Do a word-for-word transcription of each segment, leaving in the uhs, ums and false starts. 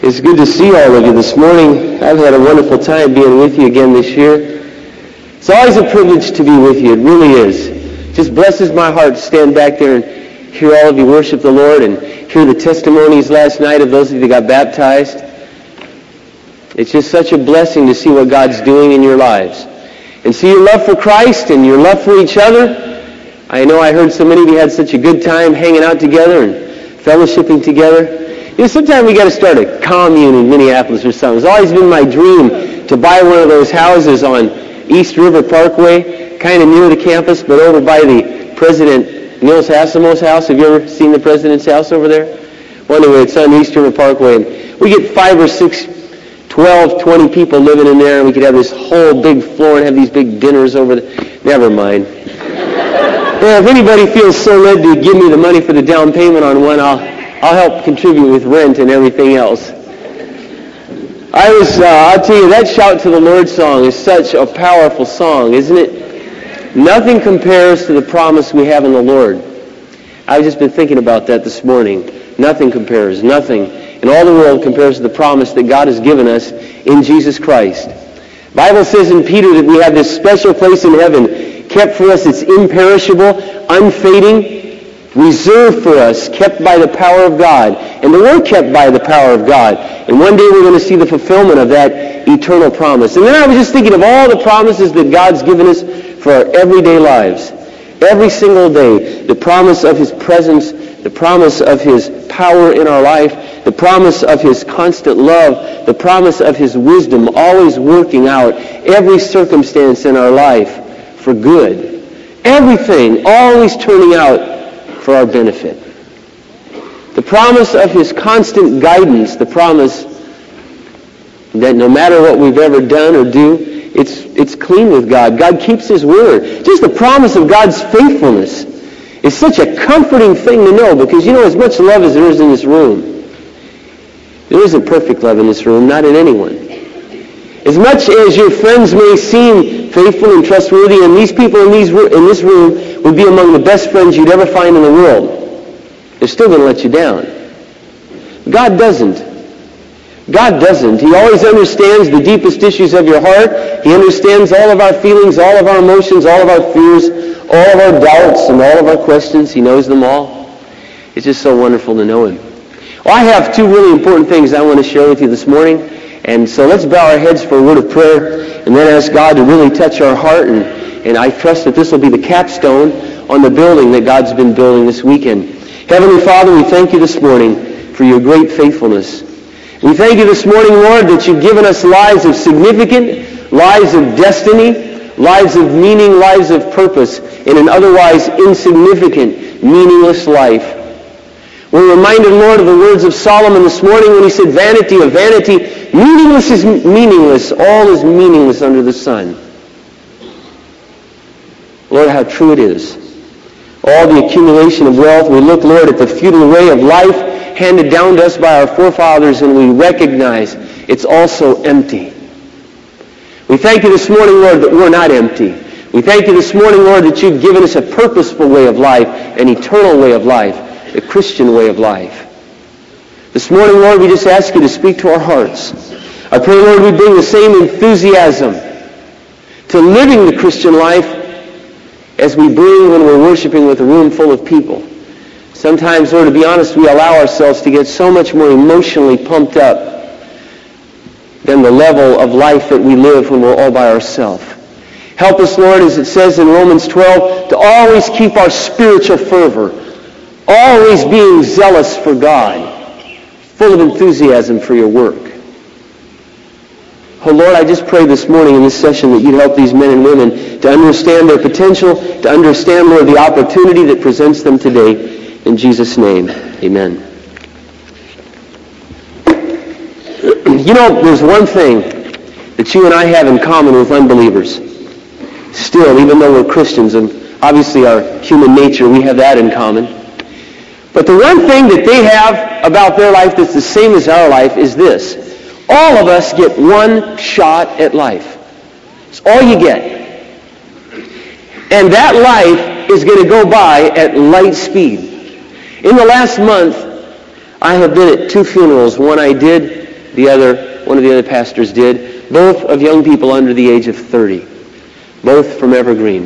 It's good to see all of you this morning. I've had a wonderful time being with you again this year. It's always a privilege to be with you. It really is. It just blesses my heart to stand back there and hear all of you worship the Lord and hear the testimonies last night of those of you that got baptized. It's just such a blessing to see what God's doing in your lives. And see your love for Christ and your love for each other. I know I heard so many of you had such a good time hanging out together and fellowshipping together. You know, sometimes we got to start a commune in Minneapolis or something. It's always been my dream to buy one of those houses on East River Parkway, kind of near the campus, but over by the President Nils Hasselmo's house. Have you ever seen the President's house over there? Well, anyway, it's on East River Parkway. And we get five or six, twelve, twenty people living in there, and we could have this whole big floor and have these big dinners over there. Never mind. Well, if anybody feels so led to give me the money for the down payment on one, I'll... I'll help contribute with rent and everything else. I was, uh, I'll tell you, that Shout to the Lord song is such a powerful song, isn't it? Nothing compares to the promise we have in the Lord. I've just been thinking about that this morning. Nothing compares, nothing in all the world compares to the promise that God has given us in Jesus Christ. The Bible says in Peter that we have this special place in heaven kept for us. It's imperishable, unfading, reserved for us, kept by the power of God. And we're kept by the power of God. And one day we're going to see the fulfillment of that eternal promise. And then I was just thinking of all the promises that God's given us for our everyday lives. Every single day. The promise of His presence, the promise of His power in our life, the promise of His constant love, the promise of His wisdom, always working out every circumstance in our life for good. Everything always turning out for our benefit. The promise of His constant guidance, the promise that no matter what we've ever done or do, it's it's clean with God. God keeps His word. Just the promise of God's faithfulness is such a comforting thing to know, because you know, as much love as there is in this room, there isn't perfect love in this room, not in anyone. As much as your friends may seem faithful and trustworthy, and these people in, these, in this room would be among the best friends you'd ever find in the world, they're still going to let you down. God doesn't. God doesn't. He always understands the deepest issues of your heart. He understands all of our feelings, all of our emotions, all of our fears, all of our doubts, and all of our questions. He knows them all. It's just so wonderful to know Him. Well, I have two really important things I want to share with you this morning. And so let's bow our heads for a word of prayer and then ask God to really touch our heart. And, and I trust that this will be the capstone on the building that God's been building this weekend. Heavenly Father, we thank you this morning for your great faithfulness. We thank you this morning, Lord, that you've given us lives of significance, lives of destiny, lives of meaning, lives of purpose in an otherwise insignificant, meaningless life. We're reminded, Lord, of the words of Solomon this morning when he said, vanity of vanity, meaningless is meaningless, all is meaningless under the sun. Lord, how true it is. All the accumulation of wealth, we look, Lord, at the futile way of life handed down to us by our forefathers, and we recognize it's also empty. We thank you this morning, Lord, that we're not empty. We thank you this morning, Lord, that you've given us a purposeful way of life, an eternal way of life, the Christian way of life. This morning, Lord, we just ask you to speak to our hearts. I pray, Lord, we bring the same enthusiasm to living the Christian life as we bring when we're worshiping with a room full of people. Sometimes, Lord, to be honest, we allow ourselves to get so much more emotionally pumped up than the level of life that we live when we're all by ourselves. Help us, Lord, as it says in Romans twelve, to always keep our spiritual fervor, always being zealous for God, full of enthusiasm for your work. Oh, Lord, I just pray this morning in this session that you'd help these men and women to understand their potential, to understand, Lord, the opportunity that presents them today. In Jesus' name, amen. You know, there's one thing that you and I have in common with unbelievers. Still, even though we're Christians, and obviously our human nature, we have that in common. But the one thing that they have about their life that's the same as our life is this. All of us get one shot at life. It's all you get. And that life is going to go by at light speed. In the last month, I have been at two funerals. One I did the other, one of the other pastors did, both of young people under the age of thirty, both from Evergreen.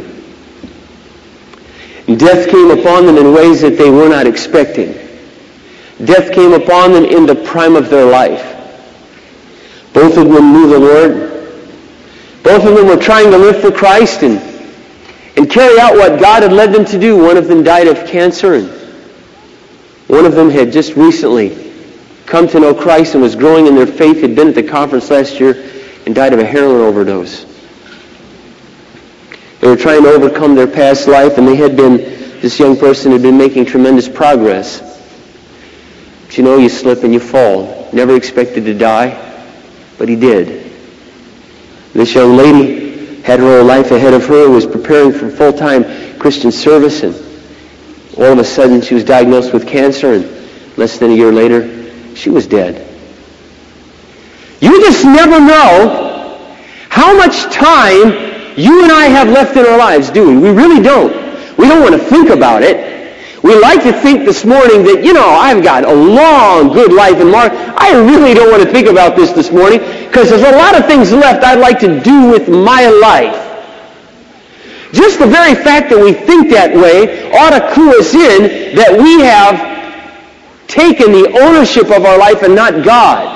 And death came upon them in ways that they were not expecting. Death came upon them in the prime of their life. Both of them knew the Lord. Both of them were trying to live for Christ and, and carry out what God had led them to do. One of them died of cancer, and one of them had just recently come to know Christ and was growing in their faith, had been at the conference last year and died of a heroin overdose. They were trying to overcome their past life, and they had been, this young person had been making tremendous progress. But you know, you slip and you fall. Never expected to die, but he did. This young lady had her whole life ahead of her, was preparing for full-time Christian service, and all of a sudden she was diagnosed with cancer, and less than a year later, she was dead. You just never know how much time you and I have left in our lives, do we? We really don't. We don't want to think about it. We like to think this morning that, you know, I've got a long, good life in Mark. I really don't want to think about this this morning because there's a lot of things left I'd like to do with my life. Just the very fact that we think that way ought to clue us in that we have taken the ownership of our life and not God.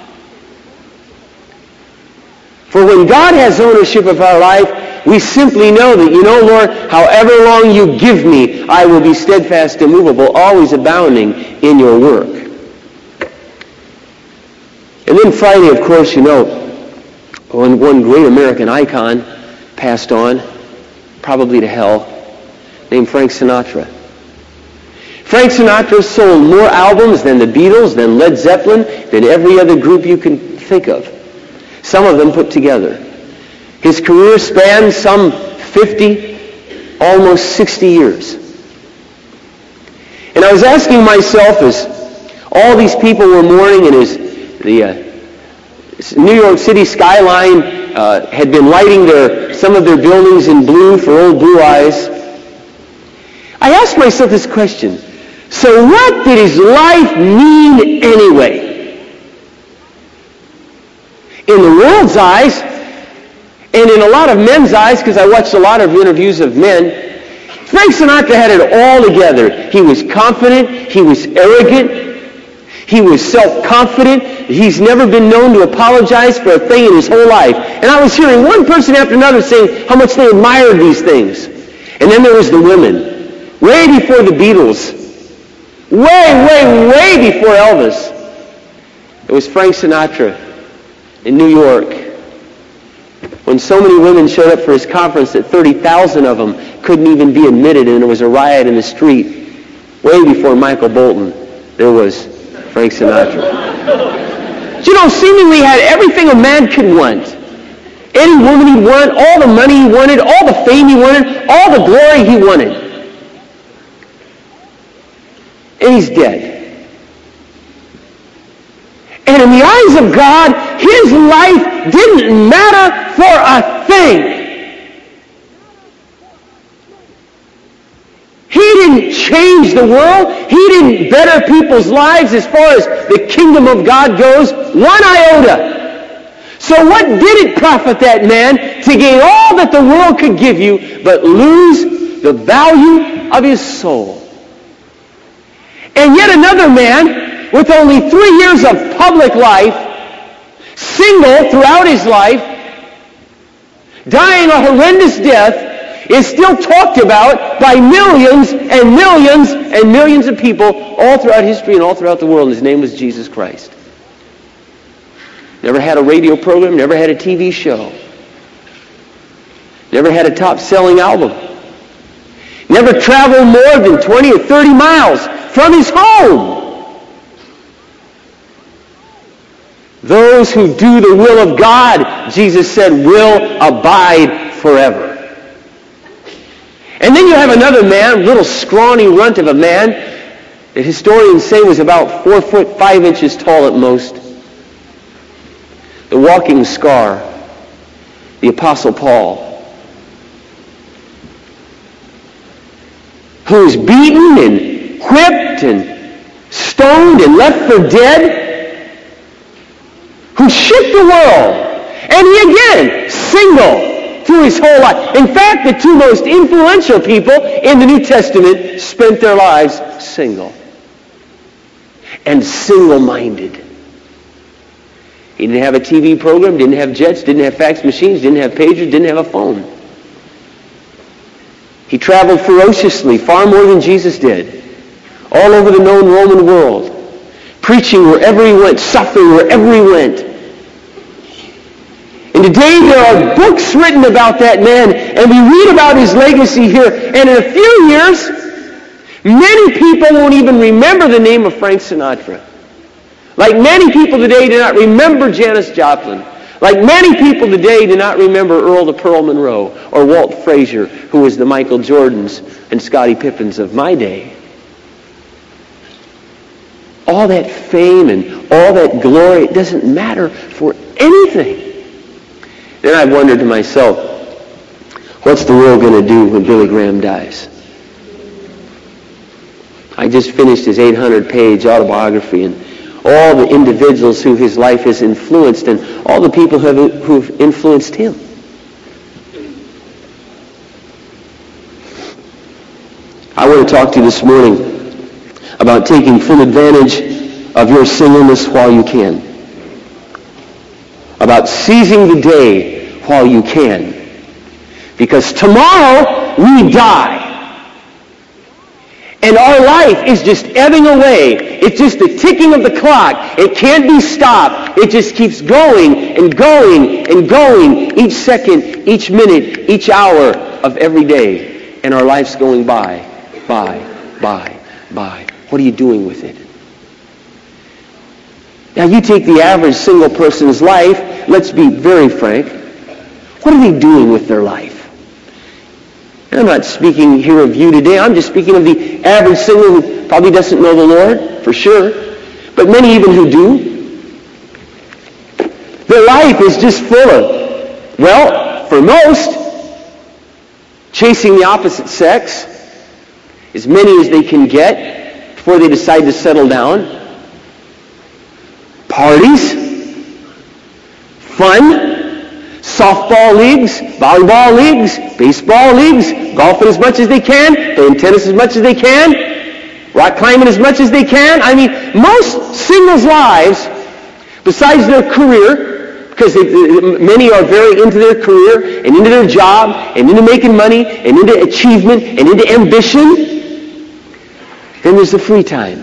For when God has ownership of our life, we simply know that, you know, Lord, however long you give me, I will be steadfast and immovable, always abounding in your work. And then Friday, of course, you know, when one great American icon passed on, probably to hell, named Frank Sinatra. Frank Sinatra sold more albums than the Beatles, than Led Zeppelin, than every other group you can think of. Some of them put together. His career spanned some fifty, almost sixty years. And I was asking myself as all these people were mourning and as the uh, New York City skyline uh, had been lighting their some of their buildings in blue for old Blue Eyes, I asked myself this question. So what did his life mean anyway? In the world's eyes, and in a lot of men's eyes, because I watched a lot of interviews of men, Frank Sinatra had it all together. He was confident. He was arrogant. He was self-confident. He's never been known to apologize for a thing in his whole life. And I was hearing one person after another saying how much they admired these things. And then there was the women. Way before the Beatles. Way, way, way before Elvis. It was Frank Sinatra in New York, when so many women showed up for his conference that thirty thousand of them couldn't even be admitted, and there was a riot in the street. Way before Michael Bolton, there was Frank Sinatra. You know, seemingly had everything a man could want. Any woman he wanted, all the money he wanted, all the fame he wanted, all the glory he wanted. And he's dead. And in the eyes of God, his life didn't matter for a thing. He didn't change the world. He didn't better people's lives as far as the kingdom of God goes, one iota. So what did it profit that man to gain all that the world could give you but lose the value of his soul? And yet another man, with only three years of public life, single throughout his life, dying a horrendous death, is still talked about by millions and millions and millions of people all throughout history and all throughout the world. And his name was Jesus Christ. Never had a radio program, never had a T V show. Never had a top-selling album. Never traveled more than twenty or thirty miles from his home. Those who do the will of God, Jesus said, will abide forever. And then you have another man, little scrawny runt of a man, that historians say was about four foot five inches tall at most. The walking scar, the Apostle Paul, who was beaten and whipped and stoned and left for dead. and shift the world. And he again, single through his whole life. In fact, the two most influential people in the New Testament spent their lives single and single-minded. He didn't have a T V program, didn't have jets, didn't have fax machines, didn't have pagers, didn't have a phone. He traveled ferociously, far more than Jesus did, all over the known Roman world, preaching wherever he went, suffering wherever he went. And today there are books written about that man, and we read about his legacy here. And in a few years, many people won't even remember the name of Frank Sinatra. Like many people today do not remember Janis Joplin. Like many people today do not remember Earl the Pearl Monroe or Walt Frazier, who was the Michael Jordans and Scottie Pippens of my day. All that fame and all that glory, it doesn't matter for anything. Then I wondered to myself, what's the world going to do when Billy Graham dies? I just finished his eight hundred page autobiography, and all the individuals who his life has influenced and all the people who have, who've influenced him. I want to talk to you this morning about taking full advantage of your singleness while you can. About seizing the day while you can. Because tomorrow we die. And our life is just ebbing away. It's just the ticking of the clock. It can't be stopped. It just keeps going and going and going each second, each minute, each hour of every day. And our life's going by, by, by, by. What are you doing with it? Now you take the average single person's life, let's be very frank. What are they doing with their life? I'm not speaking here of you today. I'm just speaking of the average single who probably doesn't know the Lord, for sure. But many even who do. Their life is just full of, well, for most, chasing the opposite sex, as many as they can get before they decide to settle down. Parties, fun, softball leagues, volleyball leagues, baseball leagues, golfing as much as they can, playing tennis as much as they can, rock climbing as much as they can. I mean, most singles' lives, besides their career, because they, many are very into their career and into their job and into making money and into achievement and into ambition, then there's the free time.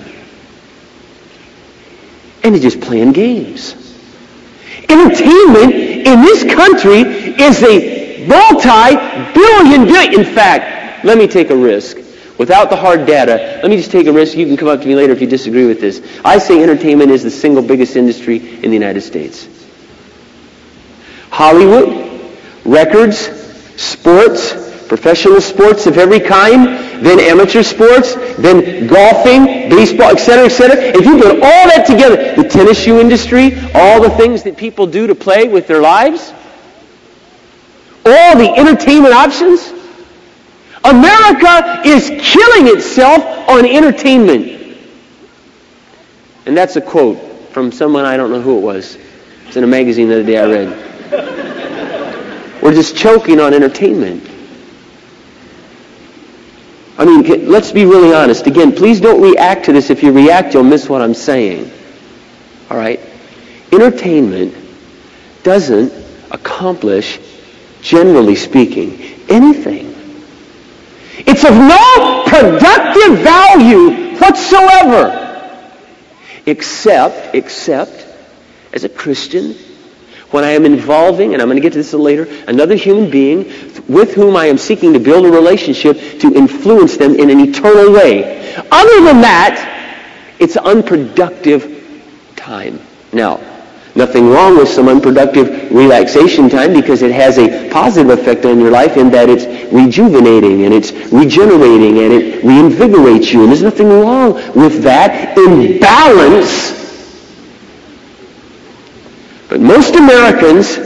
And they're just playing games. Entertainment in this country is a multi-billion, billion. In fact, let me take a risk. Without the hard data, let me just take a risk. You can come up to me later if you disagree with this. I say entertainment is the single biggest industry in the United States. Hollywood, records, sports, professional sports of every kind, then amateur sports, then golfing, baseball, et cetera, et cetera. If you put all that together, the tennis shoe industry, all the things that people do to play with their lives, all the entertainment options, America is killing itself on entertainment. And that's a quote from someone, I don't know who it was. It's in a magazine the other day I read. We're just choking on entertainment. I mean, let's be really honest. Again, please don't react to this. If you react, you'll miss what I'm saying. All right? Entertainment doesn't accomplish, generally speaking, anything. It's of no productive value whatsoever. Except, except, as a Christian, when I am involving, and I'm going to get to this a little later, another human being with whom I am seeking to build a relationship to influence them in an eternal way. Other than that, it's unproductive time. Now, nothing wrong with some unproductive relaxation time because it has a positive effect on your life in that it's rejuvenating and it's regenerating and it reinvigorates you. And there's nothing wrong with that in balance. But most Americans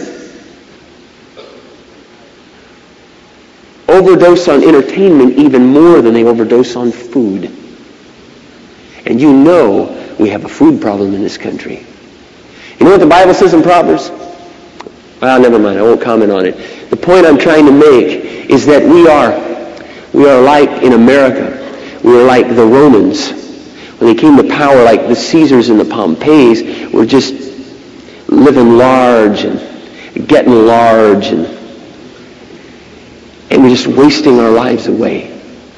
overdose on entertainment even more than they overdose on food. And you know we have a food problem in this country. You know what the Bible says in Proverbs? Well, never mind. I won't comment on it. The point I'm trying to make is that we are, we are like in America. We are like the Romans. When they came to power, like the Caesars and the Pompeys, were just living large and getting large, and, and we're just wasting our lives away.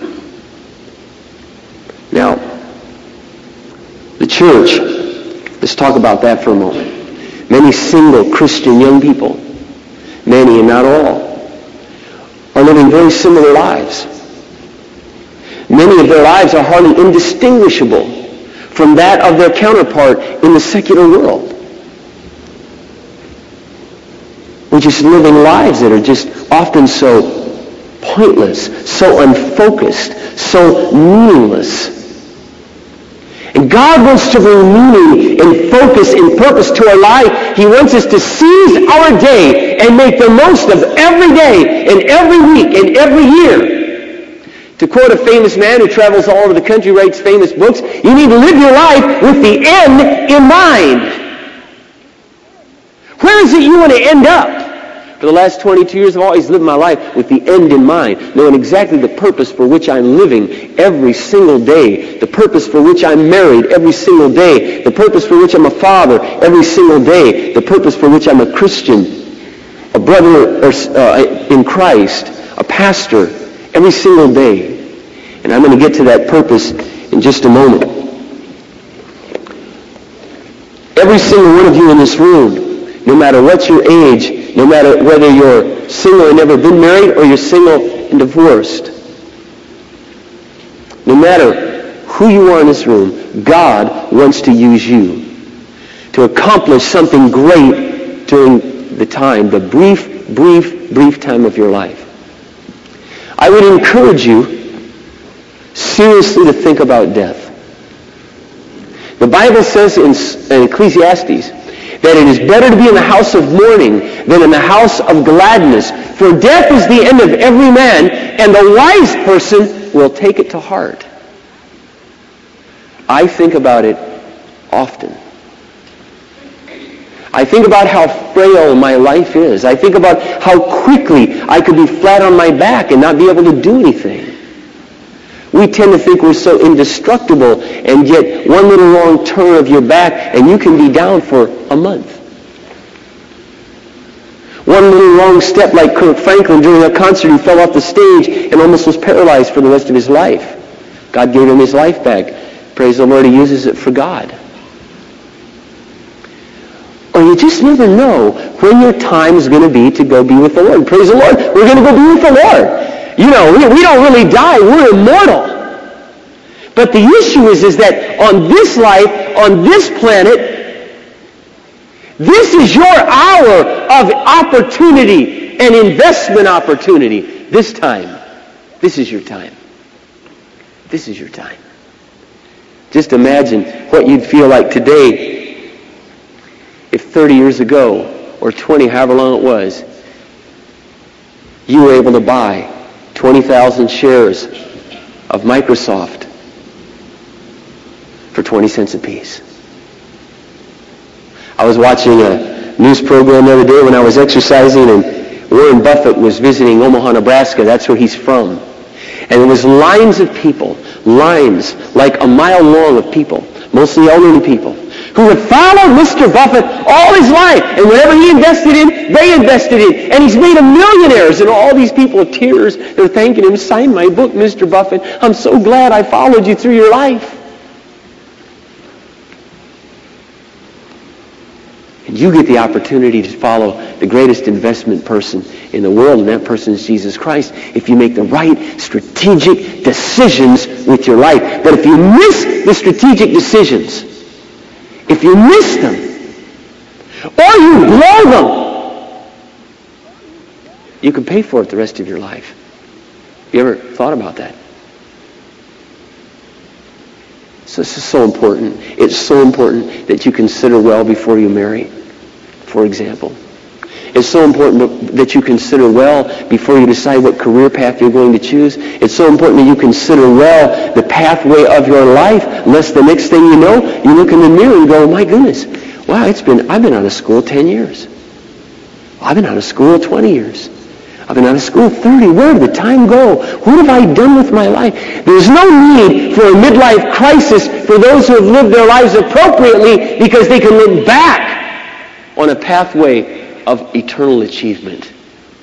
Now, the church, let's talk about that for a moment. Many single Christian young people, many and not all, are living very similar lives. Many of their lives are hardly indistinguishable from that of their counterpart in the secular world. We're just living lives that are just often so pointless, so unfocused, so meaningless. And God wants to bring meaning and focus and purpose to our life. He wants us to seize our day and make the most of every day and every week and every year. To quote a famous man who travels all over the country, writes famous books, you need to live your life with the end in mind. Where is it you want to end up? For the last twenty-two years, I've always lived my life with the end in mind, knowing exactly the purpose for which I'm living every single day, the purpose for which I'm married every single day, the purpose for which I'm a father every single day, the purpose for which I'm a Christian, a brother uh, in Christ, a pastor every single day. And I'm going to get to that purpose in just a moment. Every single one of you in this room, no matter what your age, no matter whether you're single and never been married or you're single and divorced, no matter who you are in this room, God wants to use you to accomplish something great during the time, the brief, brief, brief time of your life. I would encourage you seriously to think about death. The Bible says in, in Ecclesiastes that it is better to be in the house of mourning than in the house of gladness. For death is the end of every man, and the wise person will take it to heart. I think about it often. I think about how frail my life is. I think about how quickly I could be flat on my back and not be able to do anything. We tend to think we're so indestructible, and yet one little wrong turn of your back and you can be down for a month. One little wrong step, like Kirk Franklin during a concert, he fell off the stage and almost was paralyzed for the rest of his life. God gave him his life back. Praise the Lord, he uses it for God. Or you just never know when your time is going to be to go be with the Lord. Praise the Lord, we're going to go be with the Lord. You know, we, we don't really die. We're immortal. But the issue is, is that on this life, on this planet, this is your hour of opportunity and investment opportunity. This time. This is your time. This is your time. Just imagine what you'd feel like today if thirty years ago, or twenty, however long it was, you were able to buy twenty thousand shares of Microsoft for twenty cents apiece. I was watching a news program the other day when I was exercising, and Warren Buffett was visiting Omaha, Nebraska. That's where he's from. And there was lines of people, lines like a mile long of people, mostly elderly people, who had followed Mister Buffett all his life. And whatever he invested in, they invested in. And he's made them millionaires. And all these people with tears, they're thanking him, sign my book, Mister Buffett. I'm so glad I followed you through your life. And you get the opportunity to follow the greatest investment person in the world, and that person is Jesus Christ, if you make the right strategic decisions with your life. But if you miss the strategic decisions, if you miss them, or you blow them, you can pay for it the rest of your life. You ever thought about that? So this is so important. It's so important that you consider well before you marry, for example. It's so important that you consider well before you decide what career path you're going to choose. It's so important that you consider well the pathway of your life, lest the next thing you know, you look in the mirror and go, my goodness, wow, it's been, I've been out of school ten years. I've been out of school twenty years. I've been out of school thirty. Where did the time go? What have I done with my life? There's no need for a midlife crisis for those who have lived their lives appropriately, because they can look back on a pathway of eternal achievement.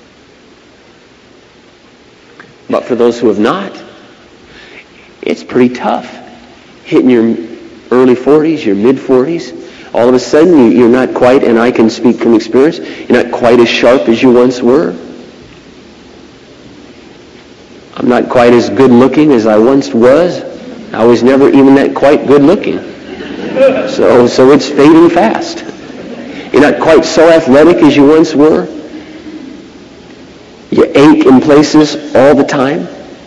But for those who have not, it's pretty tough. Hitting your early forties, your mid-forties, all of a sudden you're not quite, and I can speak from experience, you're not quite as sharp as you once were. I'm not quite as good looking as I once was. I was never even that quite good looking. So, so it's fading fast. You're not quite so athletic as you once were. You ache in places all the time.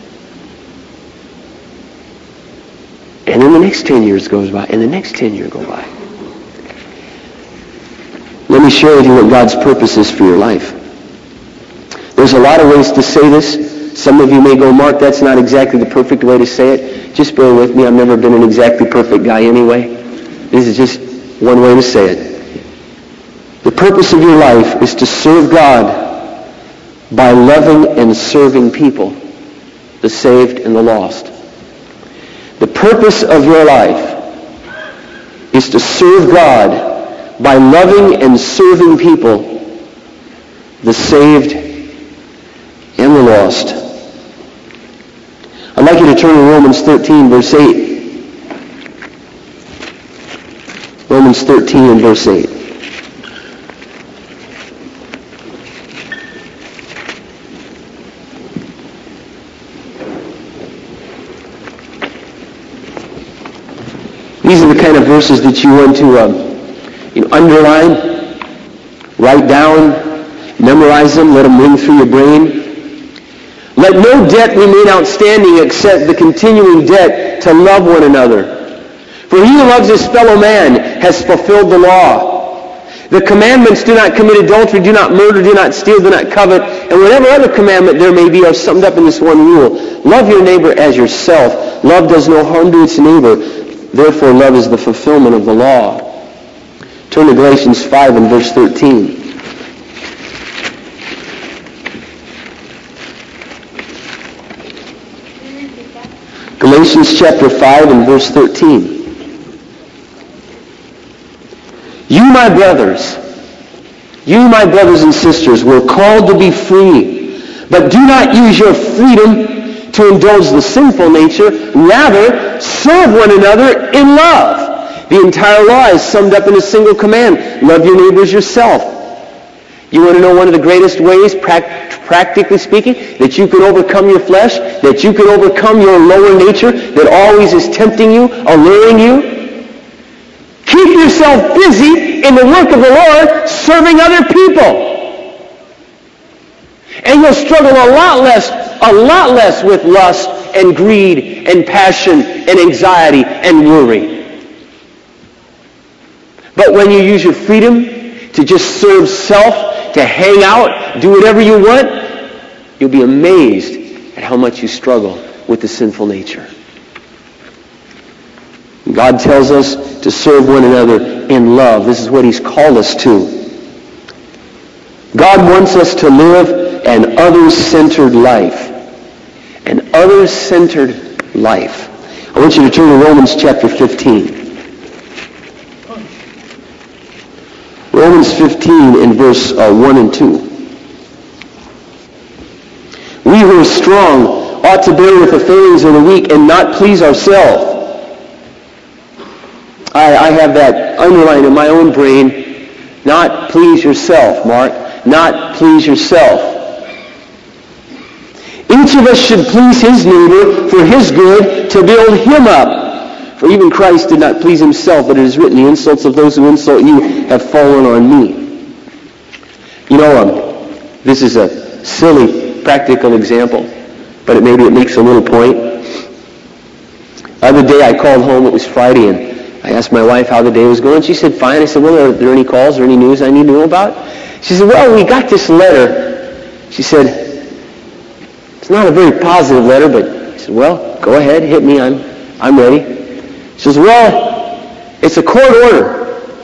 And then the next ten years goes by, and the next ten years go by. Let me share with you what God's purpose is for your life. There's a lot of ways to say this. Some of you may go, Mark, that's not exactly the perfect way to say it. Just bear with me. I've never been an exactly perfect guy anyway. This is just one way to say it. The purpose of your life is to serve God by loving and serving people, the saved and the lost. The purpose of your life is to serve God by loving and serving people, the saved and the lost. I'd like you to turn to Romans thirteen, verse eight. Romans thirteen and verse eight. These are the kind of verses that you want to um, you know, underline, write down, memorize them, let them ring through your brain. Let no debt remain outstanding except the continuing debt to love one another. For he who loves his fellow man has fulfilled the law. The commandments, do not commit adultery, do not murder, do not steal, do not covet, and whatever other commandment there may be are summed up in this one rule. Love your neighbor as yourself. Love does no harm to its neighbor. Therefore, love is the fulfillment of the law. Turn to Galatians five and verse thirteen. Galatians chapter five and verse thirteen. You, my brothers, you, my brothers and sisters, were called to be free, but do not use your freedom to indulge the sinful nature. Rather, serve one another in love. The entire law is summed up in a single command. Love your neighbors yourself. You want to know one of the greatest ways, practically speaking, that you can overcome your flesh, that you can overcome your lower nature that always is tempting you, alluring you? Keep yourself busy in the work of the Lord, serving other people. And you'll struggle a lot less, a lot less with lust and greed and passion and anxiety and worry. But when you use your freedom to just serve self, to hang out, do whatever you want, you'll be amazed at how much you struggle with the sinful nature. God tells us to serve one another in love. This is what He's called us to. God wants us to live an others-centered life. An others-centered life. I want you to turn to Romans chapter fifteen. Romans fifteen in verse uh, one and two. We who are strong ought to bear with the failings of the weak and not please ourselves. I, I have that underlined in my own brain. Not please yourself, Mark. Not please yourself. Each of us should please his neighbor for his good, to build him up. For even Christ did not please himself, but it is written, the insults of those who insult you have fallen on me. You know, um, this is a silly, practical example, but it, maybe it makes a little point. The other day I called home, it was Friday, and I asked my wife how the day was going. She said, fine. I said, well, are there any calls or any news I need to know about? She said, well, we got this letter. She said, it's not a very positive letter, but I said, well, go ahead, hit me, I'm, I'm ready. She says, well, it's a court order.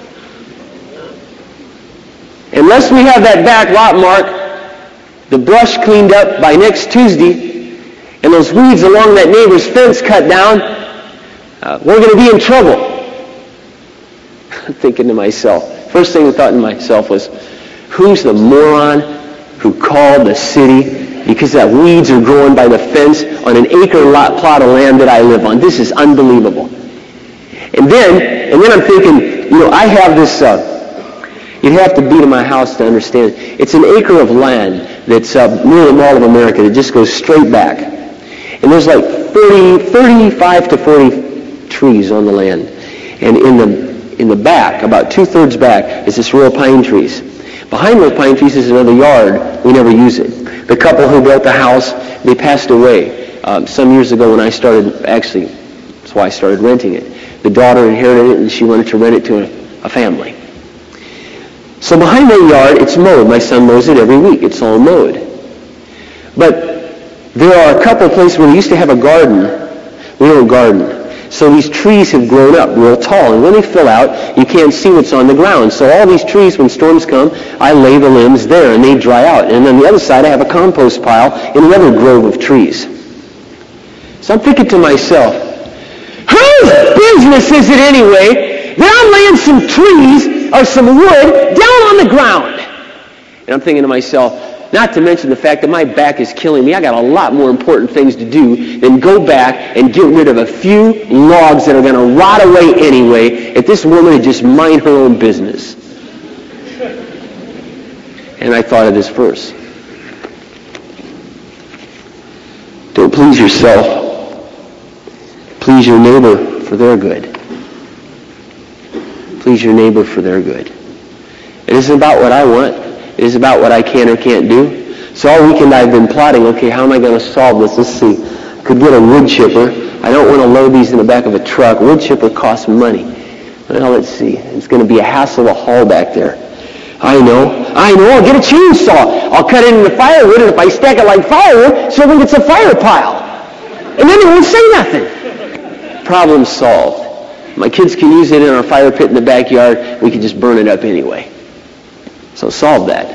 Unless we have that back lot mark, the brush cleaned up by next Tuesday, and those weeds along that neighbor's fence cut down, uh, we're going to be in trouble. I'm thinking to myself, first thing I thought to myself was, who's the moron who called the city because that weeds are growing by the fence on an acre lot plot of land that I live on? This is unbelievable. And then, and then I'm thinking, you know, I have this, uh, you'd have to be to my house to understand. It's an acre of land that's uh, near the Mall of America that just goes straight back. And there's like thirty, thirty-five to forty trees on the land. And in the in the back, about two-thirds back, is this row of pine trees. Behind those pine trees is another yard. We never use it. The couple who built the house, they passed away um, some years ago when I started, actually, that's why I started renting it. The daughter inherited it, and she wanted to rent it to a, a family. So behind that yard, it's mowed. My son mows it every week. It's all mowed. But there are a couple of places where we used to have a garden. We don't garden. So these trees have grown up real tall. And when they fill out, you can't see what's on the ground. So all these trees, when storms come, I lay the limbs there, and they dry out. And on the other side, I have a compost pile in another grove of trees. So I'm thinking to myself, whose business is it anyway that I'm laying some trees or some wood down on the ground? And I'm thinking to myself, not to mention the fact that my back is killing me. I got a lot more important things to do than go back and get rid of a few logs that are going to rot away anyway if this woman would just mind her own business. And I thought of this verse. Don't please yourself. Please your neighbor for their good. Please your neighbor for their good. It isn't about what I want. It is about what I can or can't do. So all weekend I've been plotting, okay, how am I going to solve this? Let's see. Could get a wood chipper. I don't want to load these in the back of a truck. Wood chipper costs money. Well, let's see. It's going to be a hassle to haul back there. I know. I know. I'll get a chainsaw. I'll cut it into firewood, and if I stack it like firewood, so then it's a fire pile. And then it won't say nothing. Problem solved. My kids can use it in our fire pit in the backyard. We can just burn it up anyway. So solve that.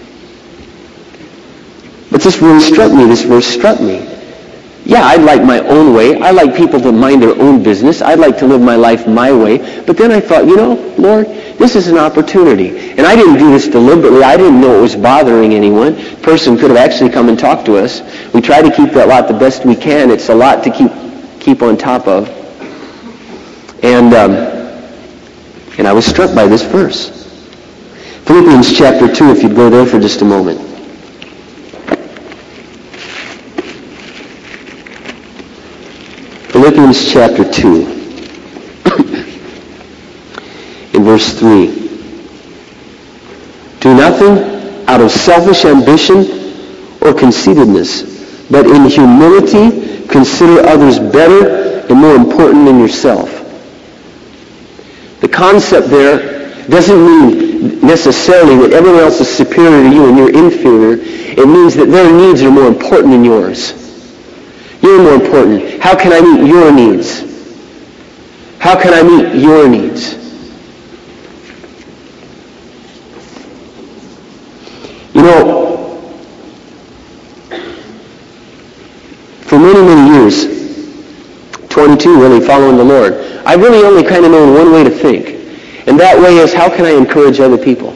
But this verse struck me. This verse struck me. Yeah, I'd like my own way. I like people to mind their own business. I'd like to live my life my way. But then I thought, you know, Lord, this is an opportunity. And I didn't do this deliberately. I didn't know it was bothering anyone. A person could have actually come and talked to us. We try to keep that lot the best we can. It's a lot to keep keep on top of. And um, and I was struck by this verse. Philippians chapter two, if you'd go there for just a moment. Philippians chapter two, in verse three. Do nothing out of selfish ambition or conceitedness, but in humility consider others better and more important than yourself. The concept there doesn't mean necessarily that everyone else is superior to you and you're inferior. It means that their needs are more important than yours. You're more important. How can I meet your needs? How can I meet your needs? You know, for many, many years, twenty-two really following the Lord, I've really only kind of known one way to think. And that way is, how can I encourage other people?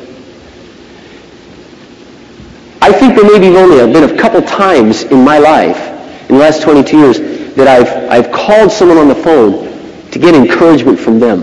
I think there maybe only have been a couple times in my life, in the last twenty-two years, that I've, I've called someone on the phone to get encouragement from them.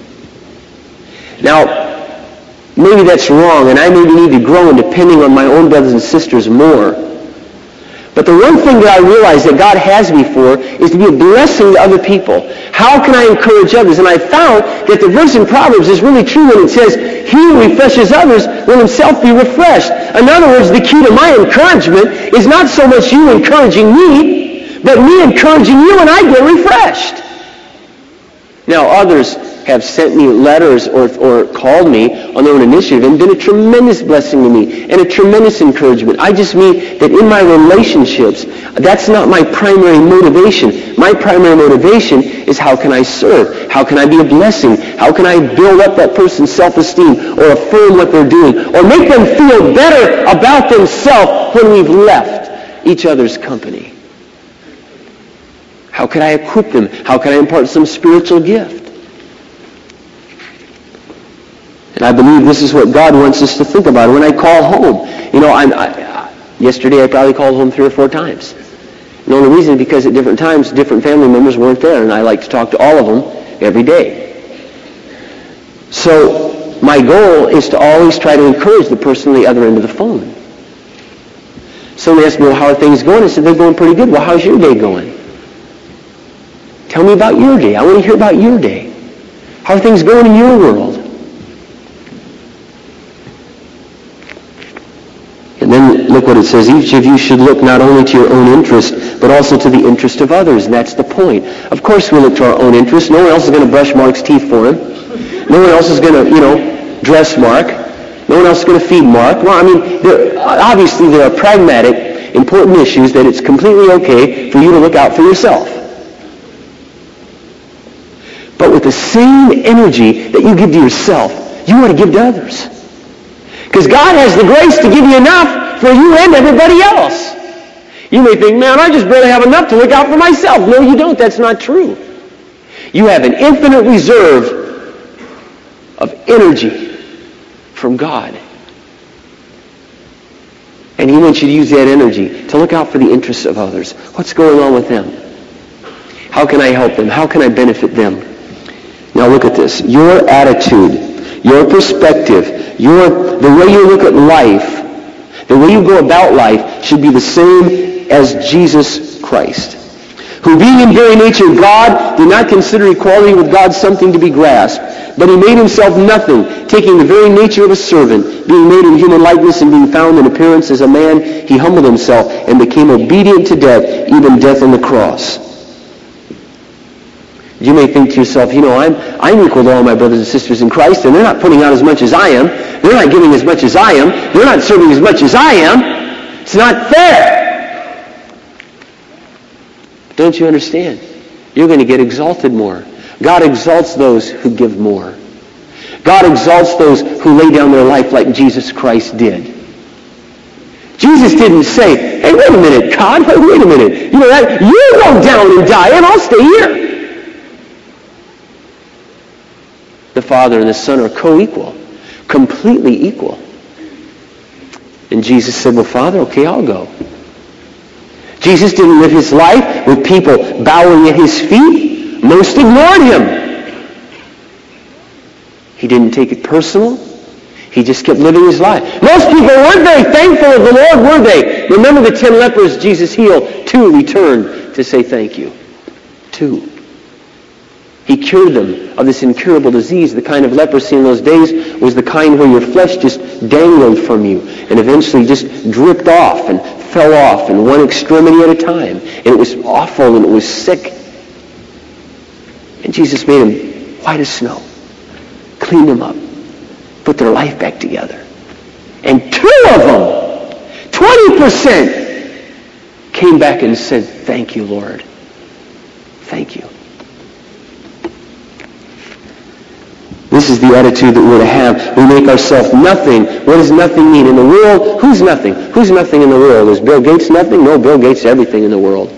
Now, maybe that's wrong, and I maybe need to grow in depending on my own brothers and sisters more. But the one thing that I realize that God has me for is to be a blessing to other people. How can I encourage others? And I found that the verse in Proverbs is really true when it says, he who refreshes others will himself be refreshed. In other words, the key to my encouragement is not so much you encouraging me, but me encouraging you and I get refreshed. Now, others have sent me letters or, or called me on their own initiative and been a tremendous blessing to me and a tremendous encouragement. I just mean that in my relationships, that's not my primary motivation. My primary motivation is how can I serve? How can I be a blessing? How can I build up that person's self-esteem or affirm what they're doing or make them feel better about themselves when we've left each other's company? How can I equip them? How can I impart some spiritual gift? And I believe this is what God wants us to think about. When I call home, you know, I'm, I, yesterday I probably called home three or four times. And the only reason is because at different times, different family members weren't there, and I like to talk to all of them every day. So my goal is to always try to encourage the person on the other end of the phone. Someone asked me, well, how are things going? I said, they're going pretty good. Well, how's your day going? Tell me about your day. I want to hear about your day. How are things going in your world? And then look what it says. Each of you should look not only to your own interest, but also to the interest of others. And that's the point. Of course we look to our own interest. No one else is going to brush Mark's teeth for him. No one else is going to, you know, dress Mark. No one else is going to feed Mark. Well, I mean, there, obviously there are pragmatic, important issues that it's completely okay for you to look out for yourself. But with the same energy that you give to yourself, you want to give to others. Because God has the grace to give you enough for you and everybody else. You may think, man, I just barely have enough to look out for myself. No, you don't. That's not true. You have an infinite reserve of energy from God. And He wants you to use that energy to look out for the interests of others. What's going on with them? How can I help them? How can I benefit them? Now look at this. Your attitude, your perspective, your the way you look at life, the way you go about life should be the same as Jesus Christ, who being in very nature God, did not consider equality with God something to be grasped, but He made Himself nothing, taking the very nature of a servant, being made in human likeness and being found in appearance as a man, He humbled Himself and became obedient to death, even death on the cross. You may think to yourself, you know, I'm, I'm equal to all my brothers and sisters in Christ, and they're not putting out as much as I am. They're not giving as much as I am. They're not serving as much as I am. It's not fair. Don't you understand? You're going to get exalted more. God exalts those who give more. God exalts those who lay down their life like Jesus Christ did. Jesus didn't say, hey, wait a minute, God, wait, wait a minute. You know that? You go down and die, and I'll stay here. The Father and the Son are co-equal, completely equal. And Jesus said, well, Father, okay, I'll go. Jesus didn't live His life with people bowing at His feet. Most ignored Him. He didn't take it personal. He just kept living His life. Most people weren't very thankful of the Lord, were they? Remember the ten lepers Jesus healed? Two returned to say thank you. Two. He cured them of this incurable disease. The kind of leprosy in those days was the kind where your flesh just dangled from you and eventually just dripped off and fell off in one extremity at a time. And it was awful and it was sick. And Jesus made them white as snow, cleaned them up, put their life back together. And two of them, twenty percent, came back and said, thank you, Lord. Thank you. This is the attitude that we're to have. We make ourselves nothing. What does nothing mean? In the world, who's nothing? Who's nothing in the world? Is Bill Gates nothing? No, Bill Gates is everything in the world.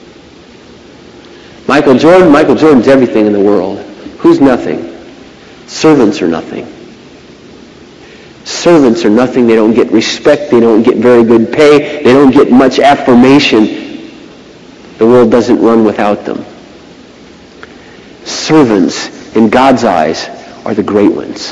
Michael Jordan? Michael Jordan's everything in the world. Who's nothing? Servants are nothing. Servants are nothing. They don't get respect. They don't get very good pay. They don't get much affirmation. The world doesn't run without them. Servants, in God's eyes, are the great ones.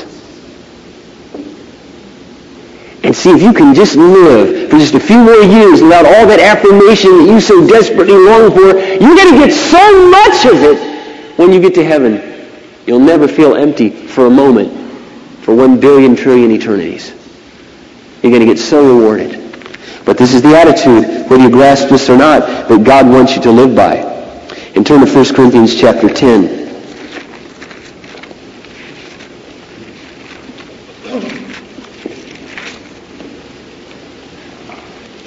And see, if you can just live for just a few more years without all that affirmation that you so desperately long for, you're going to get so much of it when you get to heaven. You'll never feel empty for a moment, for one billion trillion eternities. You're going to get so rewarded. But this is the attitude, whether you grasp this or not, that God wants you to live by. And turn to First Corinthians chapter ten.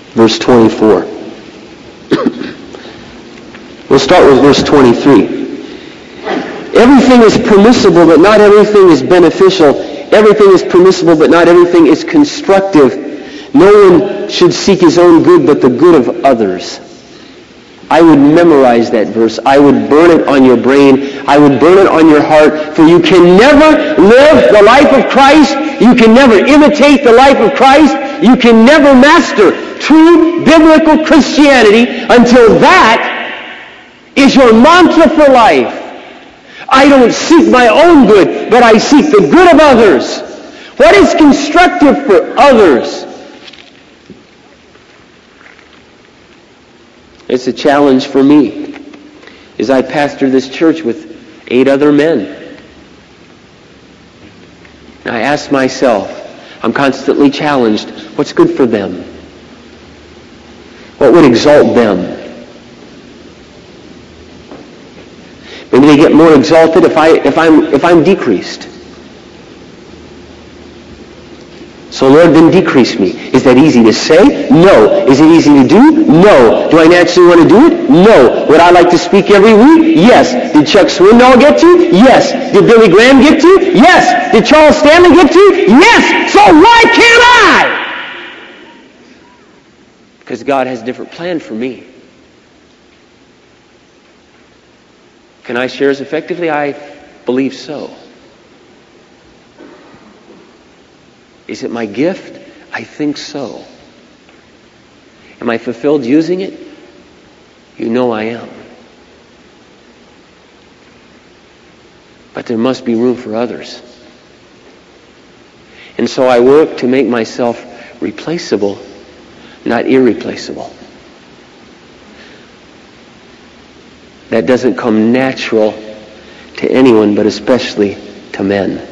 verse twenty-four. We'll start with verse twenty-three. Everything is permissible, but not everything is beneficial. Everything is permissible, but not everything is constructive. No one should seek his own good, but the good of others. I would memorize that verse. I would burn it on your brain. I would burn it on your heart. For you can never live the life of Christ. You can never imitate the life of Christ. You can never master true biblical Christianity until that is your mantra for life. I don't seek my own good, but I seek the good of others. What is constructive for others? It's a challenge for me as I pastor this church with eight other men. And I ask myself, I'm constantly challenged, what's good for them? What would exalt them? Maybe they get more exalted if I if I'm if I'm decreased. So Lord, then decrease me. Is that easy to say? No. Is it easy to do? No. Do I naturally want to do it? No. Would I like to speak every week? Yes. Did Chuck Swindoll get to? Yes. Did Billy Graham get to? Yes. Did Charles Stanley get to? Yes. So why can't I? Because God has a different plan for me. Can I share as effectively? I believe so. Is it my gift? I think so. Am I fulfilled using it? You know I am. But there must be room for others. And so I work to make myself replaceable, not irreplaceable. That doesn't come natural to anyone, but especially to men.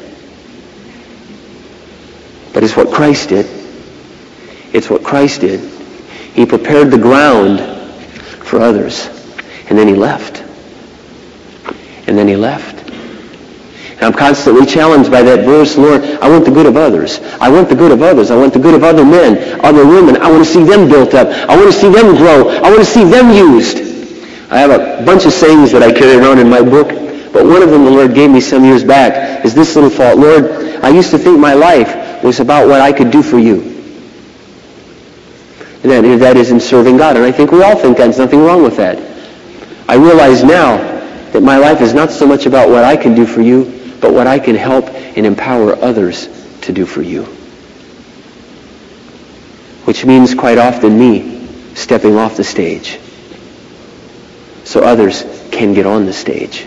But it's what Christ did. It's what Christ did. He prepared the ground for others. And then he left. And then he left. And I'm constantly challenged by that verse, Lord, I want the good of others. I want the good of others. I want the good of other men, other women. I want to see them built up. I want to see them grow. I want to see them used. I have a bunch of sayings that I carry around in my book, but one of them the Lord gave me some years back is this little thought. Lord, I used to think my life was about what I could do for you. And that, that is in serving God. And I think we all think there's nothing wrong with that. I realize now that my life is not so much about what I can do for you, but what I can help and empower others to do for you. Which means quite often me stepping off the stage so others can get on the stage.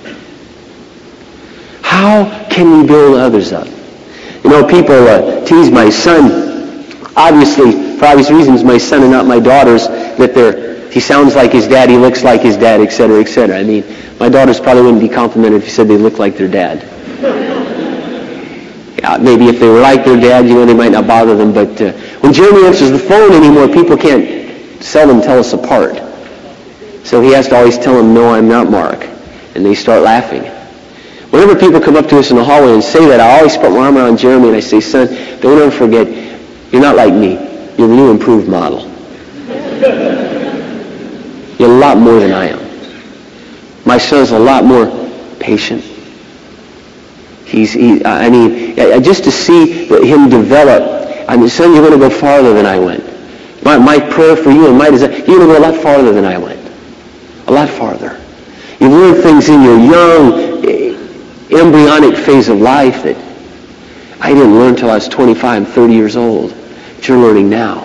How can we build others up? You know, people uh, tease my son. Obviously, for obvious reasons, my son and not my daughters, that they're, he sounds like his dad, he looks like his dad, et cetera, et cetera. I mean, my daughters probably wouldn't be complimented if you said they looked like their dad. Yeah, maybe if they were like their dad, you know, they might not bother them. But uh, when Jeremy answers the phone anymore, people can't seldom tell us apart. So he has to always tell them, no, I'm not Mark. And they start laughing. Whenever people come up to us in the hallway and say that, I always put my arm around Jeremy and I say, son, don't ever forget, you're not like me. You're the new improved model. You're a lot more than I am. My son's a lot more patient. He's, he, I mean, just to see him develop, I mean, son, you're going to go farther than I went. My, my prayer for you and my desire, you're going to go a lot farther than I went. A lot farther. You've learned things in your young, embryonic phase of life that I didn't learn until I was twenty-five, thirty years old. That you're learning now.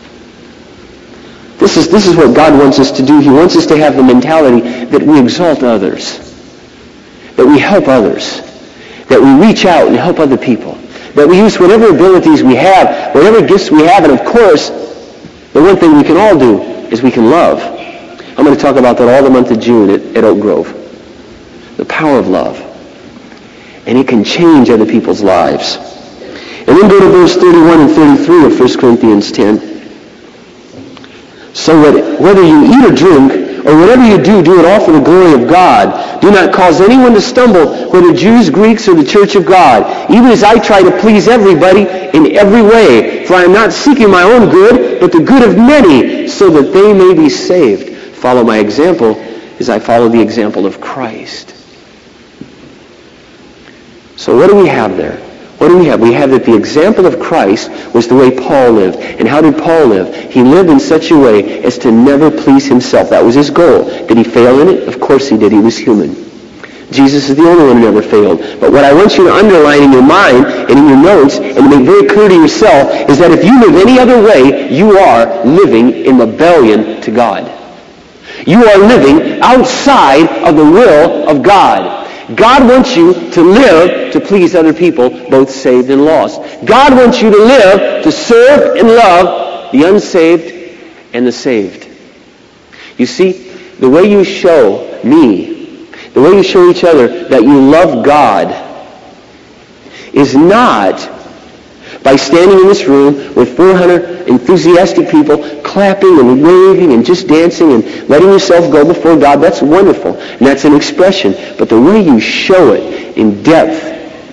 This is, this is what God wants us to do. He wants us to have the mentality that we exalt others, that we help others, that we reach out and help other people, that we use whatever abilities we have, whatever gifts we have, and of course, the one thing we can all do is we can love. I'm going to talk about that all the month of June at, at Oak Grove. The power of love. And it can change other people's lives. And then go to verse thirty-one and thirty-three of First Corinthians ten. So that whether you eat or drink, or Or whatever you do, do it all for the glory of God. Do not cause anyone to stumble, whether Jews, Greeks, or the church of God, even as I try to please everybody in every way. For I am not seeking my own good, but the good of many, so that they may be saved. Follow my example as I follow the example of Christ. So what do we have there? What do we have? We have that the example of Christ was the way Paul lived. And how did Paul live? He lived in such a way as to never please himself. That was his goal. Did he fail in it? Of course he did. He was human. Jesus is the only one who never failed. But what I want you to underline in your mind and in your notes and to make very clear to yourself is that if you live any other way, you are living in rebellion to God. You are living outside of the will of God. God wants you to live to please other people, both saved and lost. God wants you to live to serve and love the unsaved and the saved. You see, the way you show me, the way you show each other that you love God is not by standing in this room with four hundred enthusiastic people clapping and waving and just dancing and letting yourself go before God. That's wonderful, and that's an expression. But the way you show it in depth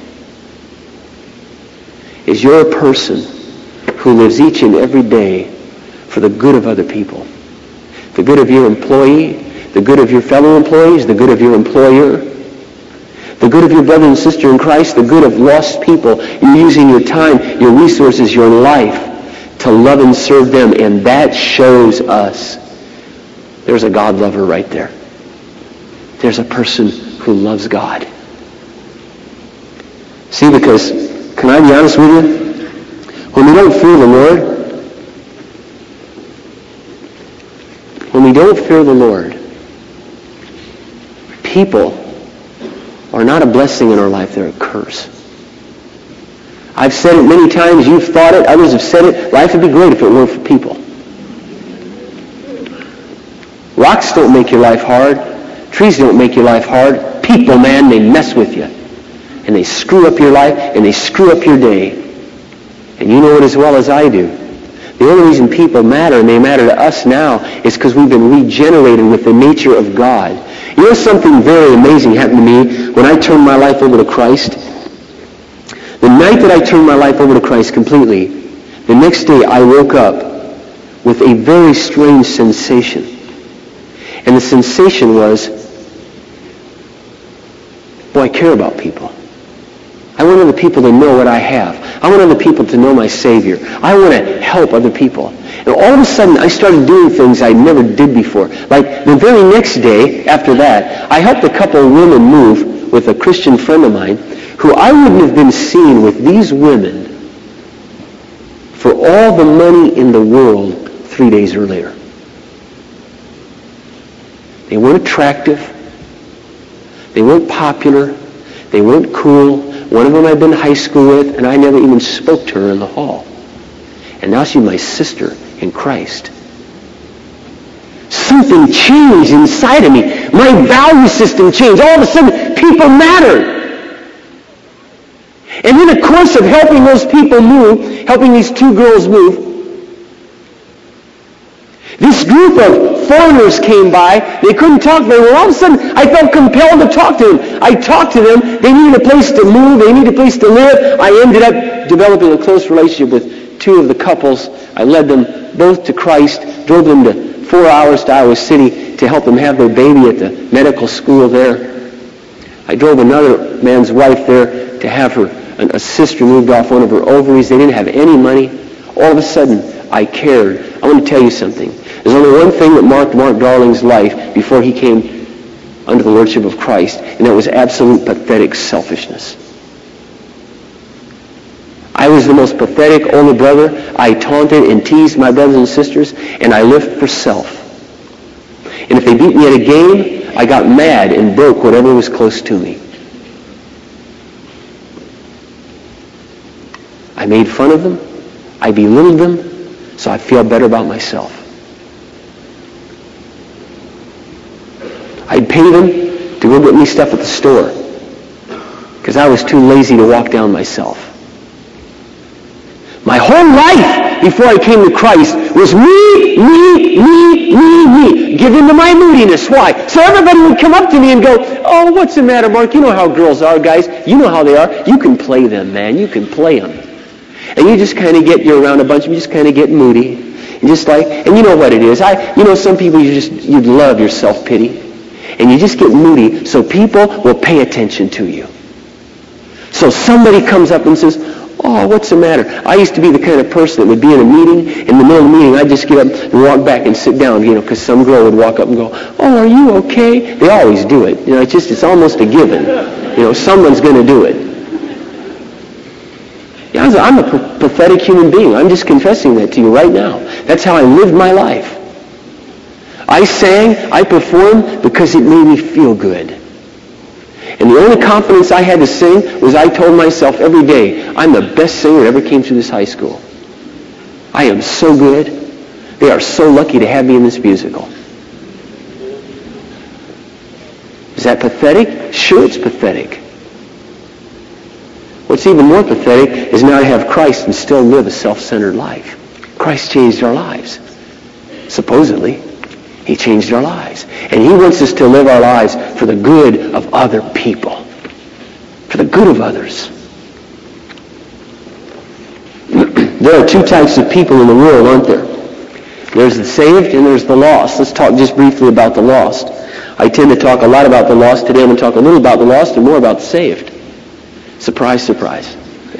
is you're a person who lives each and every day for the good of other people. The good of your employee, the good of your fellow employees, the good of your employer, the good of your brother and sister in Christ, the good of lost people. You're using your time, your resources, your life to love and serve them, and that shows us there's a God lover right there. There's a person who loves God. See, because, can I be honest with you? When we don't fear the Lord, when we don't fear the Lord, people are not a blessing in our life, they're a curse. I've said it many times, you've thought it, others have said it. Life would be great if it weren't for people. Rocks don't make your life hard. Trees don't make your life hard. People, man, they mess with you. And they screw up your life, and they screw up your day. And you know it as well as I do. The only reason people matter, and they matter to us now, is because we've been regenerated with the nature of God. You know something very amazing happened to me when I turned my life over to Christ? The night that I turned my life over to Christ completely, the next day I woke up with a very strange sensation. And the sensation was, boy, I care about people. I want other people to know what I have. I want other people to know my Savior. I want to help other people. And all of a sudden, I started doing things I never did before. Like the very next day after that, I helped a couple of women move with a Christian friend of mine who I wouldn't have been seen with these women for all the money in the world three days earlier. They weren't attractive. They weren't popular. They weren't cool. One of them I'd been to high school with, and I never even spoke to her in the hall. And now she's my sister in Christ. Something changed inside of me. My value system changed. All of a sudden, people mattered. And in the course of helping those people move, helping these two girls move, this group of foreigners came by. They couldn't talk very well. All of a sudden, I felt compelled to talk to them. I talked to them. They needed a place to move. They needed a place to live. I ended up developing a close relationship with two of the couples. I led them both to Christ, drove them to four hours to Iowa City to help them have their baby at the medical school there. I drove another man's wife there to have her, a sister moved off one of her ovaries. They didn't have any money. All of a sudden, I cared. I want to tell you something. There's only one thing that marked Mark Darling's life before he came under the lordship of Christ, and that was absolute pathetic selfishness. I was the most pathetic older brother. I taunted and teased my brothers and sisters, and I lived for self. And if they beat me at a game, I got mad and broke whatever was close to me. I made fun of them. I belittled them, so I feel better about myself. I'd pay them to go get me stuff at the store because I was too lazy to walk down myself. My whole life life before I came to Christ was me, me, me, me, me. Give in to my moodiness. Why? So everybody would come up to me and go, oh, what's the matter, Mark? You know how girls are, guys. You know how they are. You can play them, man. You can play them. And you just kind of get, you're around a bunch of them, you just kind of get moody. And just like, and you know what it is. I, you know, some people, you just, you love your self-pity. And you just get moody, so people will pay attention to you. So somebody comes up and says, oh, what's the matter? I used to be the kind of person that would be in a meeting. In the middle of the meeting, I'd just get up and walk back and sit down, you know, because some girl would walk up and go, oh, are you okay? They always do it. You know, it's just, it's almost a given. You know, someone's going to do it. Yeah, I'm a pathetic human being. I'm just confessing that to you right now. That's how I lived my life. I sang, I performed because it made me feel good. And the only confidence I had to sing was I told myself every day, I'm the best singer that ever came through this high school. I am so good. They are so lucky to have me in this musical. Is that pathetic? Sure, it's pathetic. What's even more pathetic is now to have Christ and still live a self-centered life. Christ changed our lives. Supposedly. He changed our lives. And he wants us to live our lives for the good of other people. For the good of others. There are two types of people in the world, aren't there? There's the saved and there's the lost. Let's talk just briefly about the lost. I tend to talk a lot about the lost. Today I'm going to talk a little about the lost and more about the saved. Surprise, surprise.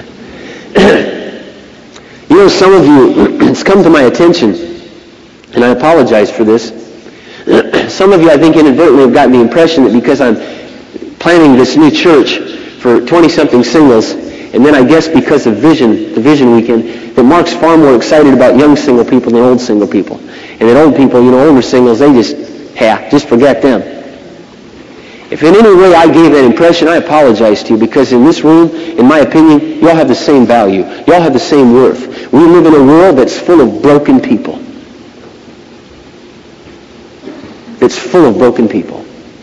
You know, some of you, it's come to my attention, and I apologize for this. Some of you, I think, inadvertently have gotten the impression that because I'm planning this new church for twenty-something singles, and then I guess because of Vision, the Vision Weekend, that Mark's far more excited about young single people than old single people. And that old people, you know, older singles, they just, yeah, just forget them. If in any way I gave that impression, I apologize to you, because in this room, in my opinion, you all have the same value. You all have the same worth. We live in a world that's full of broken people. It's full of broken people.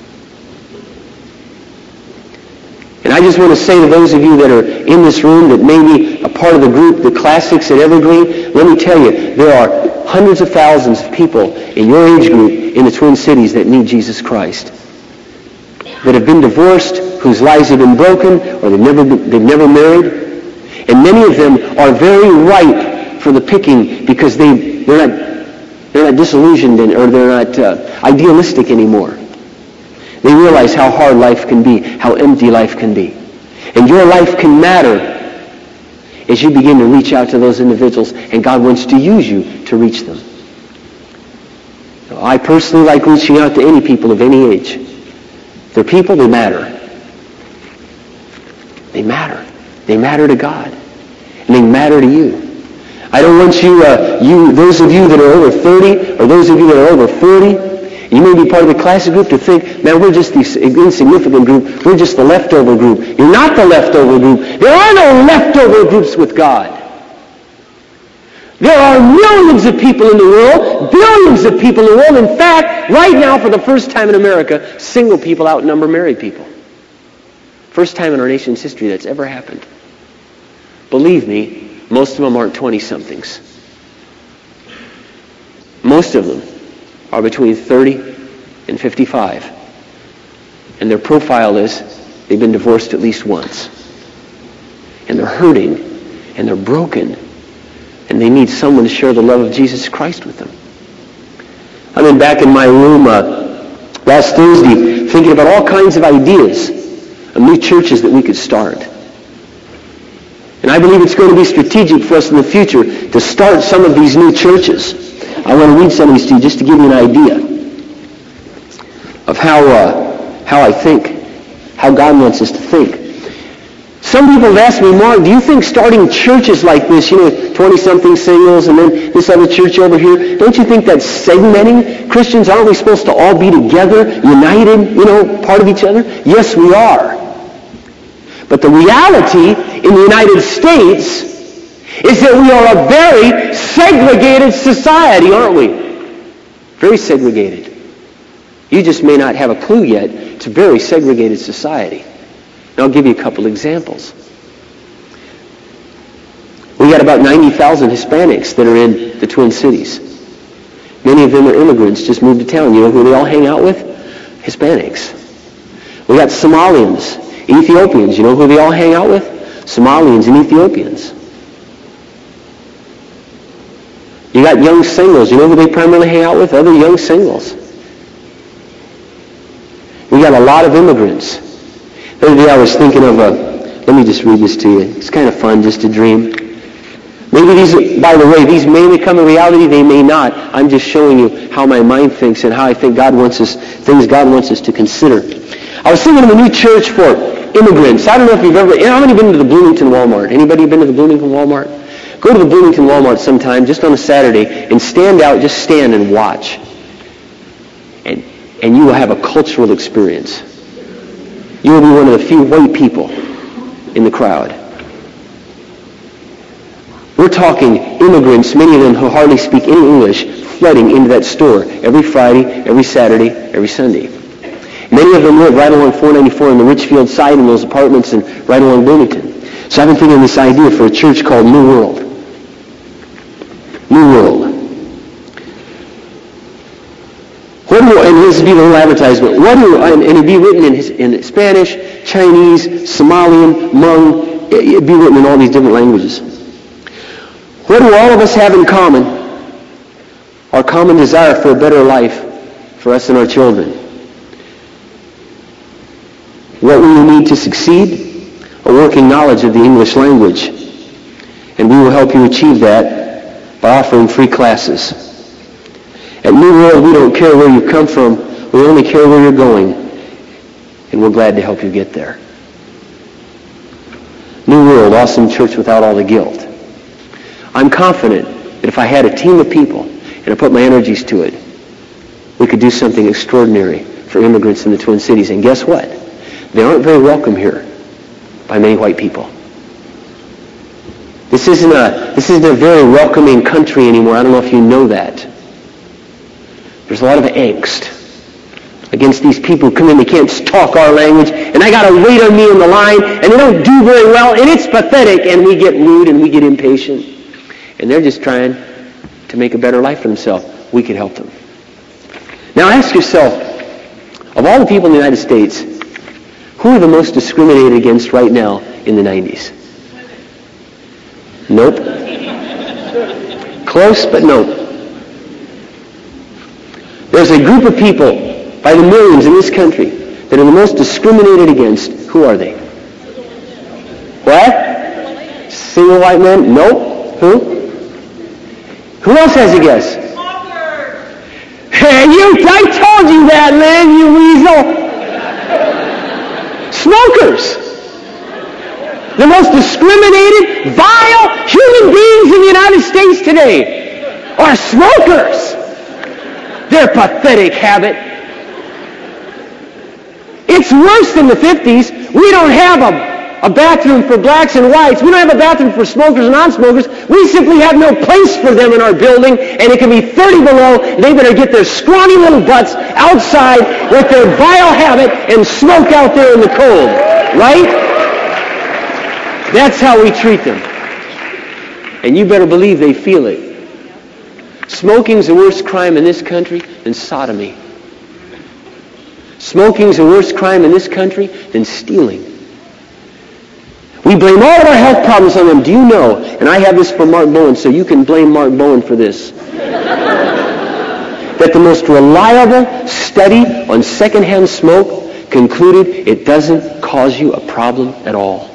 And I just want to say to those of you that are in this room that may be a part of the group, the classics at Evergreen, let me tell you, there are hundreds of thousands of people in your age group in the Twin Cities that need Jesus Christ. That have been divorced, whose lives have been broken, or they've never, they've never married. And many of them are very ripe for the picking because they, they're not They're not disillusioned in, or they're not uh, idealistic anymore. They realize how hard life can be, how empty life can be. And your life can matter as you begin to reach out to those individuals, and God wants to use you to reach them. So I personally like reaching out to any people of any age. They're people, they matter. They matter. They matter to God. And they matter to you. I don't want you, uh, you, those of you that are over thirty, or those of you that are over forty, you may be part of the classic group, to think, man, we're just the insignificant group. We're just the leftover group. You're not the leftover group. There are no leftover groups with God. There are millions of people in the world, billions of people in the world. In fact, right now, for the first time in America, single people outnumber married people. First time in our nation's history that's ever happened. Believe me, most of them aren't twenty-somethings. Most of them are between thirty and fifty-five. And their profile is they've been divorced at least once. And they're hurting, and they're broken, and they need someone to share the love of Jesus Christ with them. I've been back in my room uh, last Thursday thinking about all kinds of ideas of new churches that we could start. And I believe it's going to be strategic for us in the future to start some of these new churches. I want to read some of these to you just to give you an idea of how uh, how I think, how God wants us to think. Some people have asked me, Mark, do you think starting churches like this, you know, twenty-something singles and then this other church over here, don't you think that's segmenting? Christians, aren't we supposed to all be together, united, you know, part of each other? Yes, we are. But the reality in the United States is that we are a very segregated society, aren't we? Very segregated. You just may not have a clue yet. It's a very segregated society. And I'll give you a couple examples. We got about ninety thousand Hispanics that are in the Twin Cities. Many of them are immigrants, just moved to town. You know who they all hang out with? Hispanics. We got Somalians, Ethiopians. You know who they all hang out with? Somalians and Ethiopians. You got young singles. You know who they primarily hang out with? Other young singles. We got a lot of immigrants. The other day I was thinking of a, let me just read this to you. It's kind of fun just to dream. Maybe these, by the way, these may become a reality, they may not. I'm just showing you how my mind thinks and how I think God wants us, things God wants us to consider. I was thinking of a new church for immigrants. I don't know if you've ever, how many been to the Bloomington Walmart? Anybody been to the Bloomington Walmart? Go to the Bloomington Walmart sometime, just on a Saturday, and stand out, just stand and watch. And, and you will have a cultural experience. You will be one of the few white people in the crowd. We're talking immigrants, many of them who hardly speak any English, flooding into that store every Friday, every Saturday, every Sunday. Many of them live right along four ninety-four in the Richfield side in those apartments and right along Bloomington. So I've been thinking of this idea for a church called New World. New World. What do, and this would be the little advertisement. What do, and it'd be written in, his, in Spanish, Chinese, Somalian, Hmong. It'd be written in all these different languages. What do all of us have in common? Our common desire for a better life for us and our children. What we will need to succeed? A working knowledge of the English language. And we will help you achieve that by offering free classes. At New World, we don't care where you come from. We only care where you're going. And we're glad to help you get there. New World, awesome church without all the guilt. I'm confident that if I had a team of people and I put my energies to it, we could do something extraordinary for immigrants in the Twin Cities. And guess what? They aren't very welcome here by many white people. This isn't a, this isn't a very welcoming country anymore. I don't know if you know that. There's a lot of angst against these people who come in, they can't talk our language, and I got to wait on me in the line, and they don't do very well, and it's pathetic, and we get rude and we get impatient. And they're just trying to make a better life for themselves. We could help them. Now ask yourself, of all the people in the United States, who are the most discriminated against right now in the nineties? Nope. Close, but nope. There's a group of people, by the millions in this country, that are the most discriminated against. Who are they? What? Single white men? Nope. Who? Who else has a guess? Hey, you, I told you that, man, you weasel. Smokers. The most discriminated, vile human beings in the United States today are smokers. Their pathetic habit. It's worse than the fifties. We don't have a A bathroom for blacks and whites. We don't have a bathroom for smokers and non-smokers. We simply have no place for them in our building, and it can be thirty below. They better get their scrawny little butts outside with their vile habit and smoke out there in the cold. Right? That's how we treat them. And you better believe they feel it. Smoking's the worst crime in this country than sodomy. Smoking's the worst crime in this country than stealing. We blame all of our health problems on them. Do you know, and I have this from Mark Bowen, so you can blame Mark Bowen for this, that the most reliable study on secondhand smoke concluded it doesn't cause you a problem at all.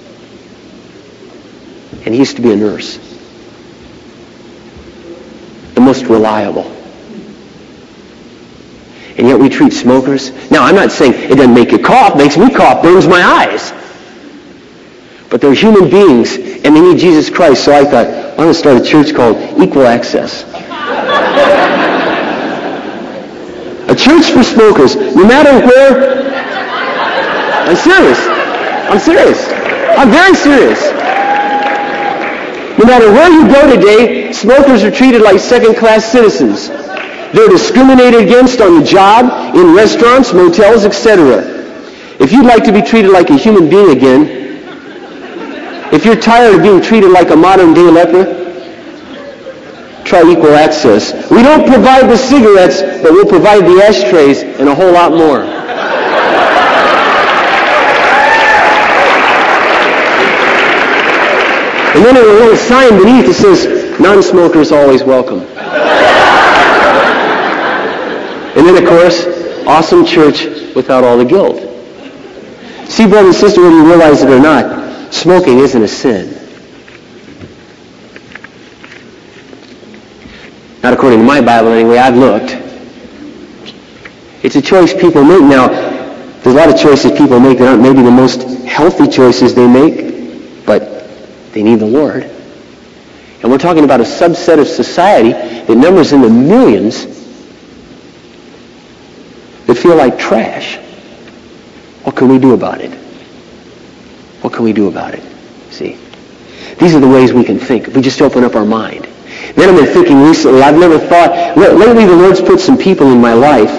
And he used to be a nurse. The most reliable. And yet we treat smokers. Now, I'm not saying it doesn't make you cough. It makes me cough. Burns my eyes. But they're human beings, and they need Jesus Christ. So I thought, I'm going to start a church called Equal Access. A church for smokers. No matter where... I'm serious. I'm serious. I'm very serious. No matter where you go today, smokers are treated like second-class citizens. They're discriminated against on the job, in restaurants, motels, et cetera. If you'd like to be treated like a human being again, If you're tired of being treated like a modern-day leper, try Equal Access. We don't provide the cigarettes, but we'll provide the ashtrays and a whole lot more. And then there's a little sign beneath that says, non-smokers always welcome. And then, of course, awesome church without all the guilt. See, brother and sister, whether you realize it or not, smoking isn't a sin. Not according to my Bible anyway. I've looked. It's a choice people make. Now, there's a lot of choices people make that aren't maybe the most healthy choices they make, but they need the Lord. And we're talking about a subset of society that numbers in the millions that feel like trash. What can we do about it? What can we do about it? See? These are the ways we can think if we just open up our mind. Then I've been thinking recently, I've never thought, lately the Lord's put some people in my life,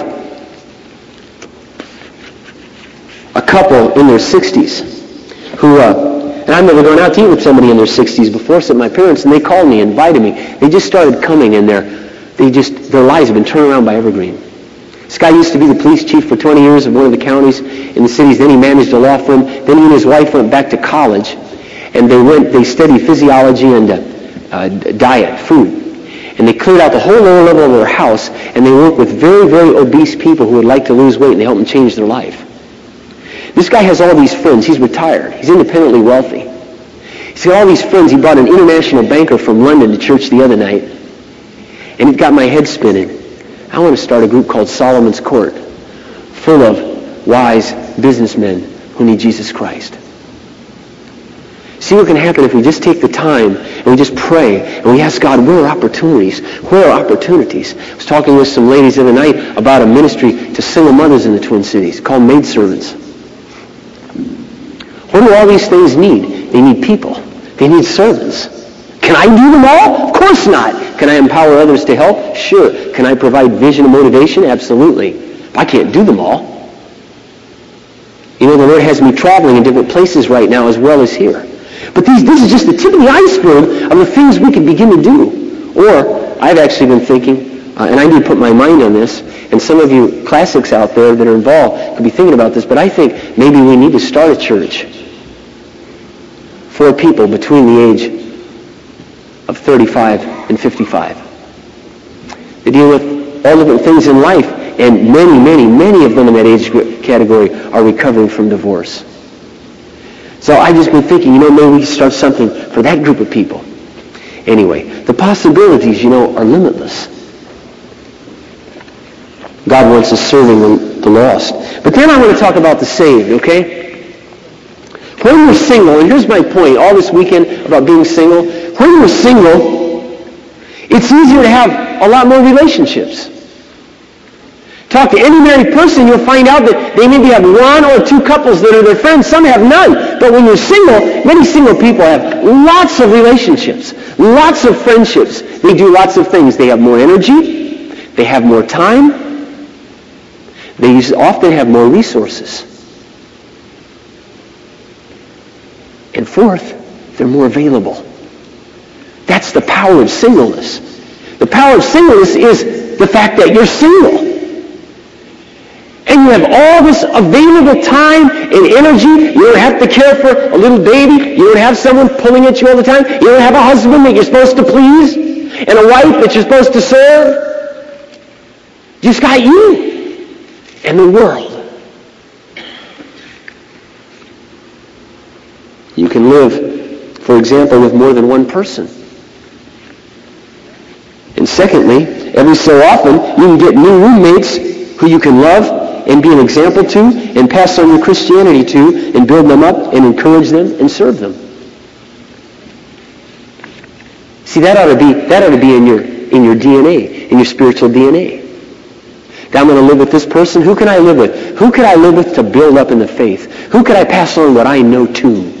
a couple in their sixties, who, uh, and I've never gone out to eat with somebody in their sixties before, except my parents, and they called me, invited me. They just started coming, and their, they just, their lives have been turned around by Evergreen. This guy used to be the police chief for twenty years of one of the counties in the cities. Then he managed a law firm. Then he and his wife went back to college, and they went, they studied physiology and uh, uh, diet, food. And they cleared out the whole lower level of their house, and they work with very, very obese people who would like to lose weight, and they help them change their life. This guy has all these friends. He's retired. He's independently wealthy. He's got all these friends. He brought an international banker from London to church the other night, and it got my head spinning. I want to start a group called Solomon's Court, full of wise businessmen who need Jesus Christ. See what can happen if we just take the time and we just pray and we ask God, where are opportunities? Where are opportunities? I was talking with some ladies the other night about a ministry to single mothers in the Twin Cities called Maidservants. What do all these things need? They need people. They need servants. Can I do them all? Of course not. Can I empower others to help? Sure. Can I provide vision and motivation? Absolutely. But I can't do them all. You know, the Lord has me traveling in different places right now as well as here. But these, this is just the tip of the iceberg of the things we can begin to do. Or, I've actually been thinking, uh, and I need to put my mind on this, and some of you classics out there that are involved could be thinking about this, but I think maybe we need to start a church for people between the age of thirty-five and fifty-five. They deal with all different things in life, and many, many, many of them in that age category are recovering from divorce. So I've just been thinking, you know, maybe we can start something for that group of people. Anyway, the possibilities, you know, are limitless. God wants us serving the lost. But then I want to talk about the saved, okay? When we're single, and here's my point all this weekend about being single, when we're single, it's easier to have a lot more relationships. Talk to any married person, you'll find out that they maybe have one or two couples that are their friends. Some have none. But when you're single, many single people have lots of relationships, lots of friendships. They do lots of things. They have more energy. They have more time. They often have more resources. And fourth, they're more available. That's the power of singleness. The power of singleness is the fact that you're single. And you have all this available time and energy. You don't have to care for a little baby. You don't have someone pulling at you all the time. You don't have a husband that you're supposed to please and a wife that you're supposed to serve. You just got you and the world. You can live, for example, with more than one person. And secondly, every so often, you can get new roommates who you can love and be an example to and pass on your Christianity to and build them up and encourage them and serve them. See, that ought to be that ought to be in your in your D N A, in your spiritual D N A. Now I'm going to live with this person. Who can I live with? Who could I live with to build up in the faith? Who could I pass on what I know to?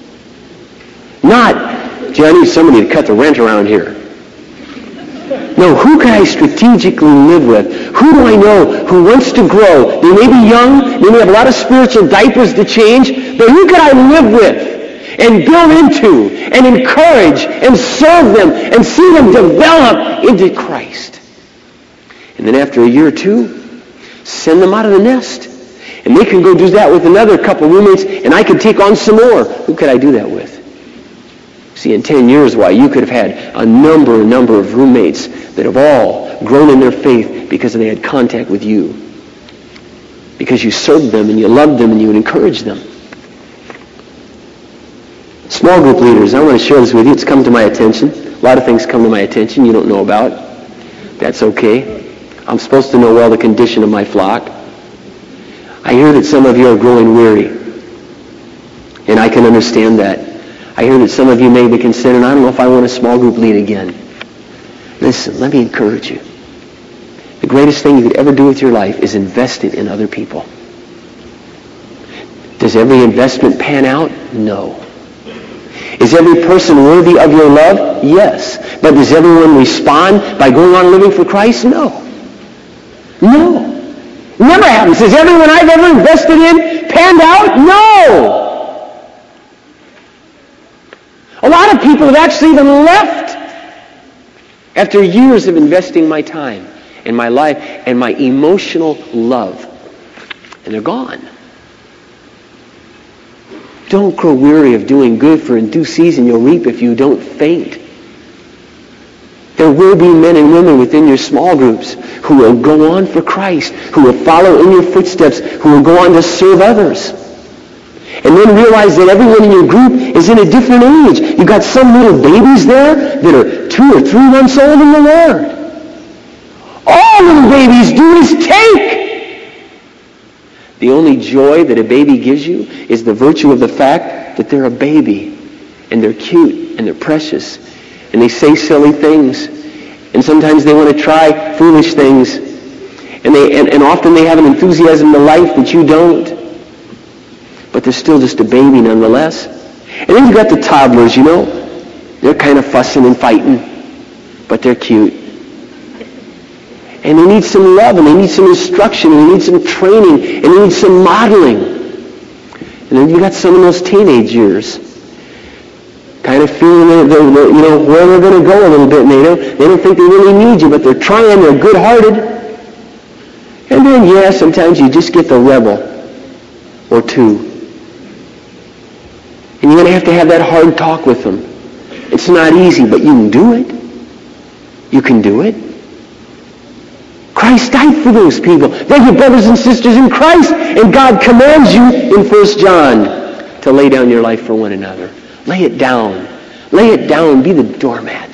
Not, gee, I need somebody to cut the rent around here. No, who can I strategically live with? Who do I know who wants to grow? They may be young, they may have a lot of spiritual diapers to change, but who can I live with? and build into and encourage and serve them and see them develop into Christ. And then after a year or two, send them out of the nest. And they can go do that with another couple roommates, and I could take on some more. Who could I do that with? See, in ten years, why, you could have had a number, a number of roommates that have all grown in their faith because they had contact with you. Because you served them and you loved them and you encouraged them. Small group leaders, I want to share this with you. It's come to my attention. A lot of things come to my attention you don't know about. That's okay. I'm supposed to know well the condition of my flock. I hear that some of you are growing weary. And I can understand that. I hear that some of you may be considering, I don't know if I want a small group lead again. Listen, let me encourage you. The greatest thing you could ever do with your life is invest it in other people. Does every investment pan out? No. Is every person worthy of your love? Yes. But does everyone respond by going on living for Christ? No. No. It never happens. Has everyone I've ever invested in panned out? No. A lot of people have actually even left after years of investing my time and my life and my emotional love. And they're gone. Don't grow weary of doing good, for in due season you'll reap if you don't faint. There will be men and women within your small groups who will go on for Christ, who will follow in your footsteps, who will go on to serve others. And then realize that everyone in your group is in a different age. You've got some little babies there that are two or three months old in the Lord. All little babies do is take. The only joy that a baby gives you is the virtue of the fact that they're a baby and they're cute and they're precious and they say silly things and sometimes they want to try foolish things and they and, and often they have an enthusiasm to life that you don't, but they're still just a baby nonetheless. And then you got the toddlers, you know, they're kind of fussing and fighting, but they're cute. And they need some love, and they need some instruction, and they need some training, and they need some modeling. And then you got some of those teenage years, kind of feeling that they're, they're, you know, where they're going to go a little bit, and they don't, they don't think they really need you, but they're trying, they're good-hearted. And then, yeah, sometimes you just get the rebel or two. And you're going to have to have that hard talk with them. It's not easy, but you can do it. You can do it. Christ died for those people. They're your brothers and sisters in Christ. And God commands you in First John to lay down your life for one another. Lay it down. Lay it down. Be the doormat.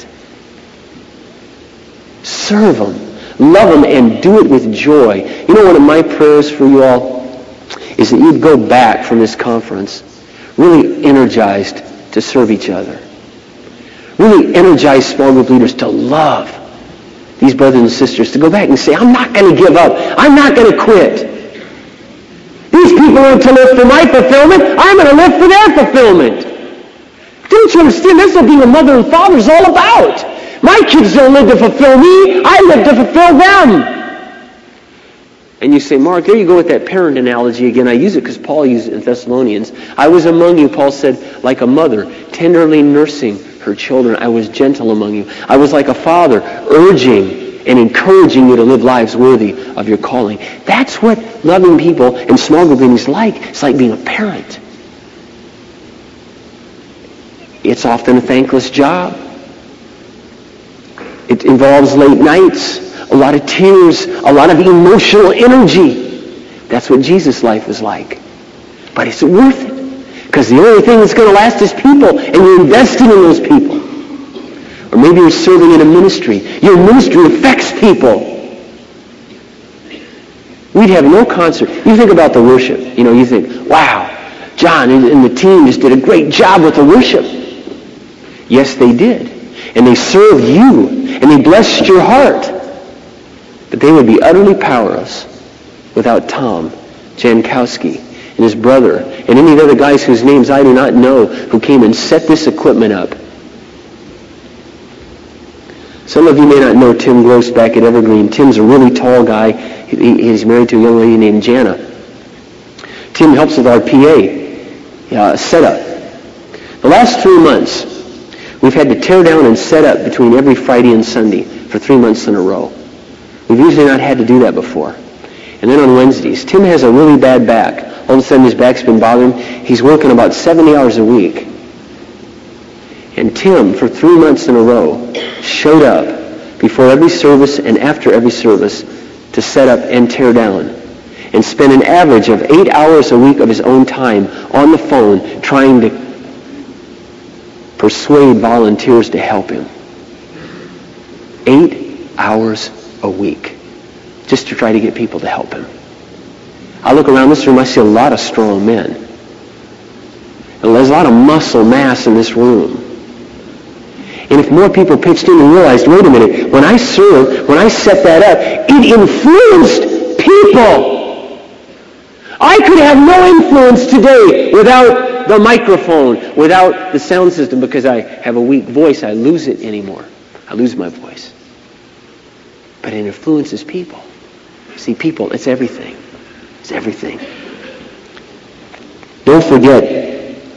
Serve them. Love them and do it with joy. You know, one of my prayers for you all is that you'd go back from this conference really energized to serve each other. Really energized small group leaders to love these brothers and sisters, to go back and say, I'm not going to give up. I'm not going to quit. These people want to live for my fulfillment. I'm going to live for their fulfillment. Don't you understand? That's what being a mother and father is all about. My kids don't live to fulfill me. I live to fulfill them. And you say, Mark, there you go with that parent analogy again. I use it because Paul used it in Thessalonians. I was among you, Paul said, like a mother, tenderly nursing her children. I was gentle among you. I was like a father, urging and encouraging you to live lives worthy of your calling. That's what loving people and small group meeting is like. It's like being a parent. It's often a thankless job. It involves late nights, a lot of tears, a lot of emotional energy. That's what Jesus' life was like. But it's worth it. Because the only thing that's going to last is people, and you're investing in those people. Or maybe you're serving in a ministry. Your ministry affects people. We'd have no concert. You think about the worship. You know, you think, wow, John and the team just did a great job with the worship. Yes, they did. And they served you, and they blessed your heart. But they would be utterly powerless without Tom Jankowski and his brother, and any of the other guys whose names I do not know, who came and set this equipment up. Some of you may not know Tim Gross back at Evergreen. Tim's a really tall guy. He, he's married to a young lady named Jana. Tim helps with our P A uh, setup. The last three months, we've had to tear down and set up between every Friday and Sunday for three months in a row. We've usually not had to do that before. And then on Wednesdays, Tim has a really bad back. All of a sudden his back's been bothering him. He's working about seventy hours a week. And Tim, for three months in a row, showed up before every service and after every service to set up and tear down. And spent an average of eight hours a week of his own time on the phone trying to persuade volunteers to help him. Eight hours a week just to try to get people to help him. I look around this room, I see a lot of strong men. And there's a lot of muscle mass in this room. And if more people pitched in and realized, wait a minute, when I served, when I set that up, it influenced people. I could have no influence today without the microphone, without the sound system, because I have a weak voice. I lose it anymore. I lose my voice. But it influences people. See, people, it's everything. It's everything. Don't forget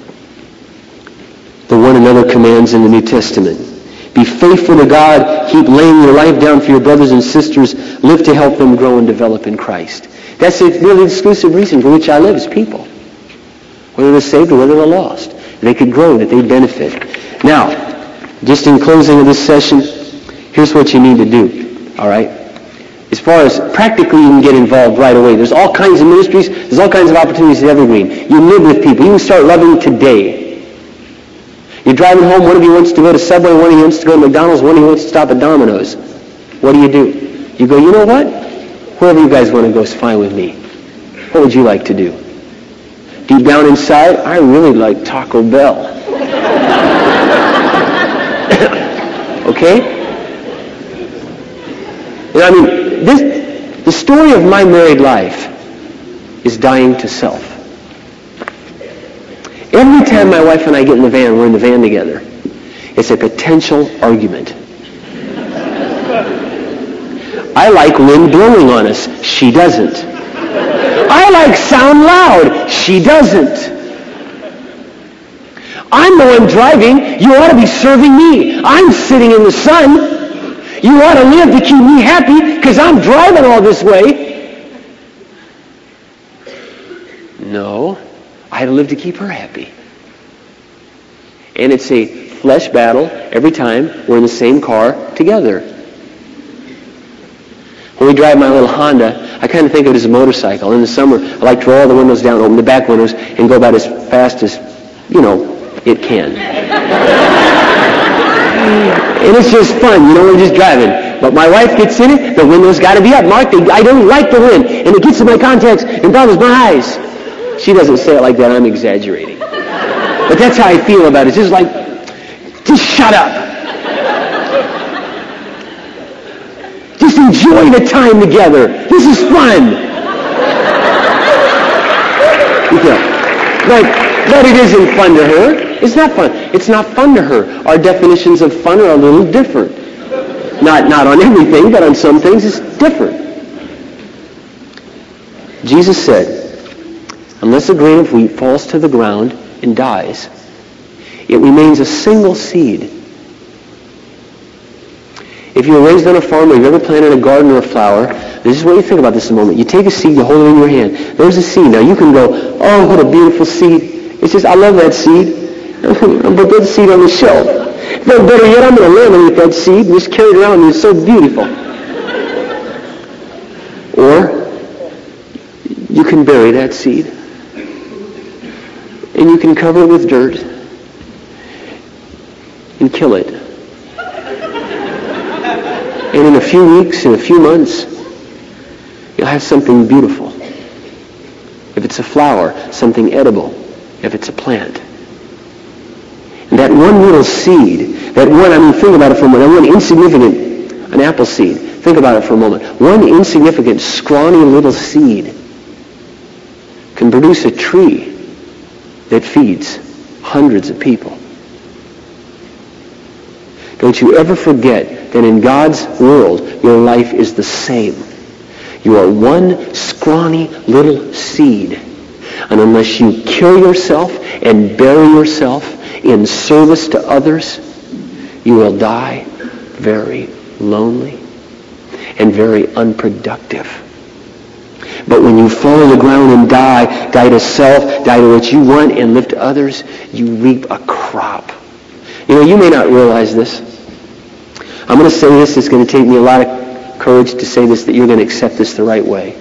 the one another commands in the New Testament. Be faithful to God. Keep laying your life down for your brothers and sisters. Live to help them grow and develop in Christ. That's the really exclusive reason for which I live, is people. Whether they're saved or whether they're lost. They could grow, that they benefit. Now, just in closing of this session, here's what you need to do. All right? As far as practically, you can get involved right away. There's all kinds of ministries. There's all kinds of opportunities at Evergreen. You live with people. You can start loving today. You're driving home. One of you wants to go to Subway. One of you wants to go to McDonald's. One of you wants to stop at Domino's. What do you do? You go, you know what? Wherever you guys want to go is fine with me. What would you like to do? Deep down inside, I really like Taco Bell. Okay? And I mean, this, the story of my married life is dying to self. Every time my wife and I get in the van, we're in the van together, it's a potential argument. I like wind blowing on us. She doesn't. I like sound loud. She doesn't. I'm the one driving. You ought to be serving me. I'm sitting in the sun. You ought to live to keep me happy because I'm driving all this way. No. I had to live to keep her happy. And it's a flesh battle every time we're in the same car together. When we drive my little Honda, I kind of think of it as a motorcycle. In the summer, I like to roll all the windows down, open the back windows, and go about as fast as, you know, it can. And it's just fun, you know, we're just driving. But my wife gets in it, the window's got to be up. Mark, I don't like the wind, and it gets in my contacts and bothers my eyes. She doesn't say it like that, I'm exaggerating. But that's how I feel about it. It's just like, just shut up. Just enjoy the time together. This is fun. But, but it isn't fun to her. It's not fun. It's not fun to her. Our definitions of fun are a little different. Not, not on everything, but on some things it's different. Jesus said, unless a grain of wheat falls to the ground and dies, it remains a single seed. If you were raised on a farm or you've ever planted a garden or a flower, this is what you think about this in a moment. You take a seed, you hold it in your hand. There's a seed. Now you can go, oh, what a beautiful seed. It's just, I love that seed. But that seed on the shelf. But better yet, I'm going to land underneath that seed and just carry it around and it's so beautiful. Or you can bury that seed. And you can cover it with dirt and kill it. And in a few weeks, in a few months, you'll have something beautiful. If it's a flower, something edible. If it's a plant. And that one little seed, that one, I mean, think about it for a moment, that one insignificant, an apple seed, think about it for a moment. One insignificant, scrawny little seed can produce a tree that feeds hundreds of people. Don't you ever forget that in God's world, your life is the same. You are one scrawny little seed. And unless you kill yourself and bury yourself in service to others, you will die very lonely and very unproductive. But when you fall on the ground and die, die to self, die to what you want, and live to others, you reap a crop. You know, you may not realize this. I'm going to say this. It's going to take me a lot of courage to say this, that you're going to accept this the right way.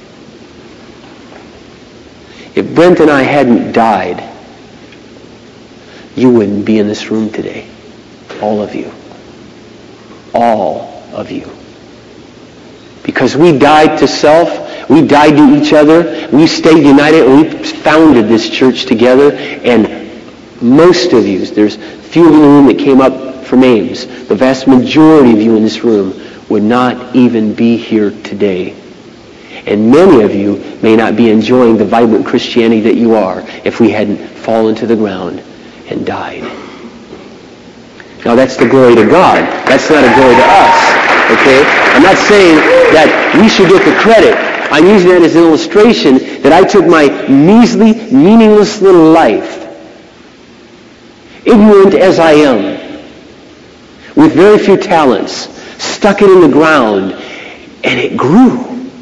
If Brent and I hadn't died, you wouldn't be in this room today. All of you. All of you. Because we died to self, we died to each other, we stayed united, and we founded this church together, and most of you, there's few in the room that came up from Ames, the vast majority of you in this room would not even be here today. And many of you may not be enjoying the vibrant Christianity that you are if we hadn't fallen to the ground and died. Now that's the glory to God. That's not a glory to us. Okay? I'm not saying that we should get the credit. I'm using that as an illustration that I took my measly, meaningless little life, ignorant as I am, with very few talents, stuck it in the ground, and it grew.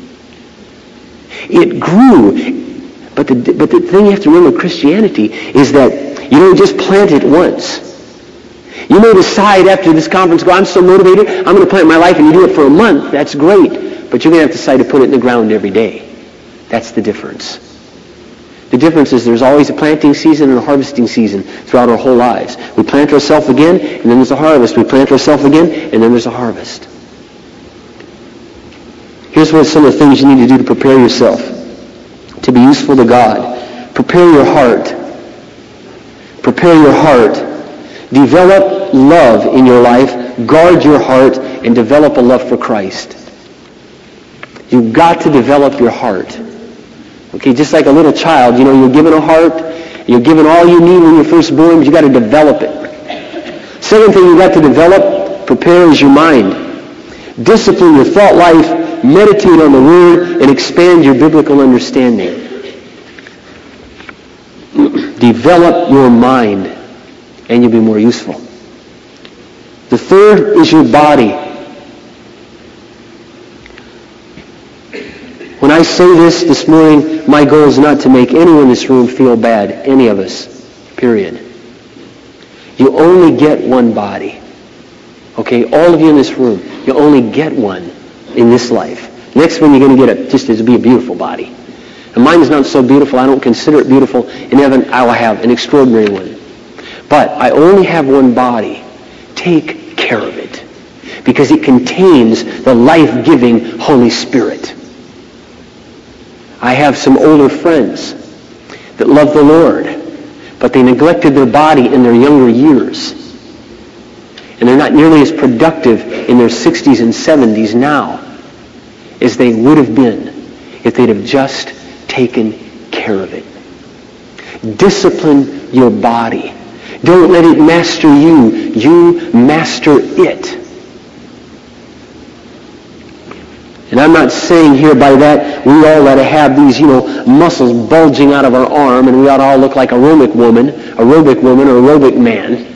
It grew. But the, but the thing you have to remember with Christianity is that you don't just plant it once. You may decide after this conference, go, I'm so motivated, I'm going to plant my life, and you do it for a month. That's great. But you're going to have to decide to put it in the ground every day. That's the difference. The difference is there's always a planting season and a harvesting season throughout our whole lives. We plant ourselves again, and then there's a harvest. We plant ourselves again, and then there's a harvest. Here's what some of the things you need to do to prepare yourself to be useful to God. Prepare your heart. Prepare your heart. Develop love in your life. Guard your heart and develop a love for Christ. You've got to develop your heart. Okay, just like a little child, you know, you're given a heart, you're given all you need when you're first born, but you got to develop it. Second thing you got to develop, prepare is your mind. Discipline your thought life, meditate on the Word, and expand your biblical understanding. Develop your mind, and you'll be more useful. The third is your body. When I say this this morning, my goal is not to make anyone in this room feel bad, any of us, period. You only get one body. Okay, all of you in this room, you only get one in this life. Next one you're going to get a, just to be a beautiful body. And mine is not so beautiful, I don't consider it beautiful. In heaven, I will have an extraordinary one. But I only have one body. Take care of it. Because it contains the life-giving Holy Spirit. I have some older friends that love the Lord, but they neglected their body in their younger years. And they're not nearly as productive in their sixties and seventies now as they would have been if they'd have just taken care of it. Discipline your body. Don't let it master you. You master it. And I'm not saying here by that we all ought to have these, you know, muscles bulging out of our arm and we ought to all look like aerobic woman, aerobic woman or aerobic man.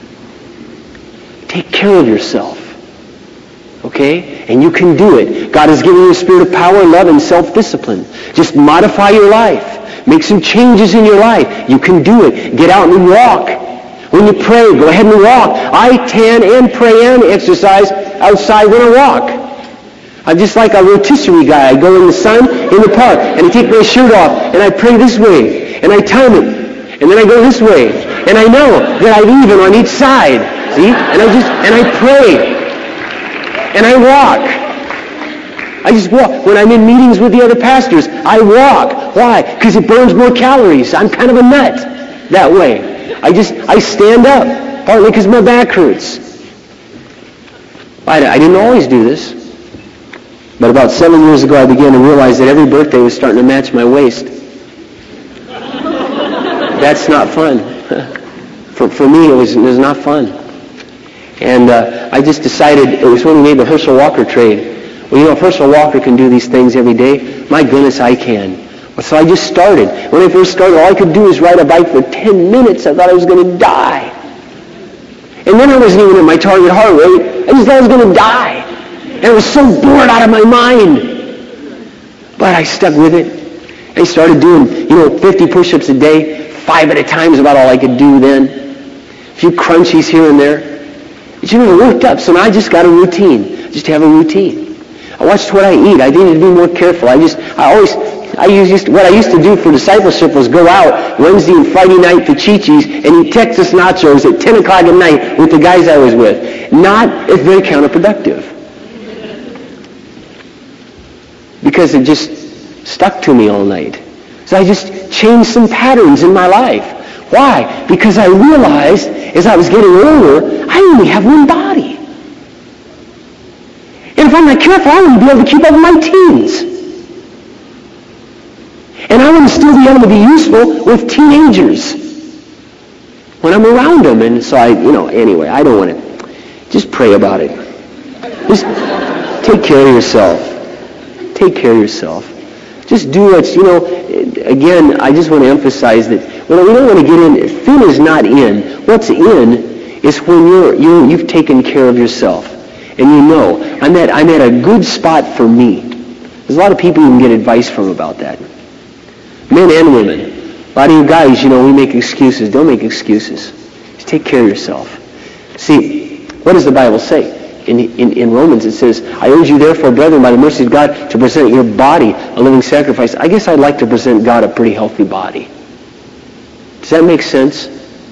Take care of yourself. Okay? And you can do it. God has given you a spirit of power, love, and self-discipline. Just modify your life. Make some changes in your life. You can do it. Get out and walk. When you pray, go ahead and walk. I tan and pray and exercise outside when I walk. I'm just like a rotisserie guy. I go in the sun, in the park, and I take my shirt off, and I pray this way, and I time it, and then I go this way, and I know that I'm even on each side, see? And I just, and I pray, and I walk. I just walk. When I'm in meetings with the other pastors, I walk. Why? Because it burns more calories. I'm kind of a nut that way. I just, I stand up, partly because my back hurts. I, I didn't always do this. But about seven years ago, I began to realize that every birthday was starting to match my waist. That's not fun. for, for me, it was, it was not fun. And uh, I just decided, it was when we made the Herschel Walker trade. Well, you know, if Herschel Walker can do these things every day, my goodness, I can. So I just started. When I first started, all I could do was ride a bike for ten minutes. I thought I was going to die. And then I wasn't even at my target heart rate. I just thought I was going to die. And I was so bored out of my mind. But I stuck with it. I started doing, you know, fifty push-ups a day. Five at a time is about all I could do then. A few crunchies here and there. But you know, it worked up. So now I just got a routine. Just have a routine. I watched what I eat. I needed to be more careful. I just, I always, I used, what I used to do for discipleship was go out Wednesday and Friday night to Chi-Chi's and eat Texas nachos at ten o'clock at night with the guys I was with. Not, it's very counterproductive. Because it just stuck to me all night. So I just changed some patterns in my life. Why? Because I realized as I was getting older, I only have one body. And if I'm not careful, I won't be able to keep up with my teens. And I want to still be able to be useful with teenagers when I'm around them. And so I, you know, anyway, I don't want to. Just pray about it. Just take care of yourself. Take care of yourself. Just do what's, you know, again, I just want to emphasize that well, we don't want to get in. Thin is not in. What's in is when you're, you, you've taken care of yourself. And you know, I'm at, I'm at a good spot for me. There's a lot of people you can get advice from about that. Men and women. A lot of you guys, you know, we make excuses. Don't make excuses. Just take care of yourself. See, what does the Bible say? In, in, in Romans it says, I urge you therefore, brethren, by the mercy of God, to present your body a living sacrifice. I guess I'd like to present God a pretty healthy body. Does that make sense?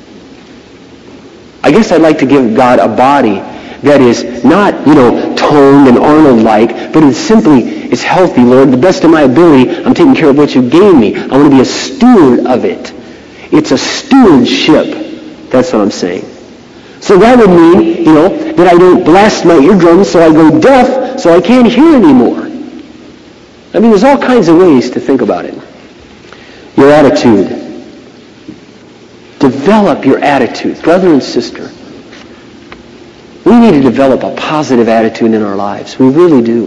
I guess I'd like to give God a body that is not, you know, toned and Arnold-like, but it's simply, it's healthy, Lord. The best of my ability, I'm taking care of what you gave me. I want to be a steward of it. It's a stewardship. That's what I'm saying. So that would mean, you know, that I don't blast my eardrums so I go deaf so I can't hear anymore. I mean, there's all kinds of ways to think about it. Your attitude. Develop your attitude. Brother and sister, we need to develop a positive attitude in our lives. We really do.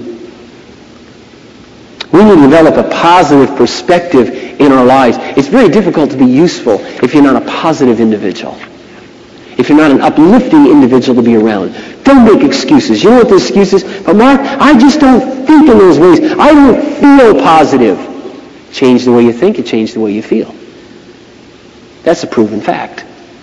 We need to develop a positive perspective in our lives. It's very difficult to be useful if you're not a positive individual. If you're not an uplifting individual to be around. Don't make excuses. You know what the excuse is? But Mark, I just don't think in those ways. I don't feel positive. Change the way you think, you change the way you feel. That's a proven fact.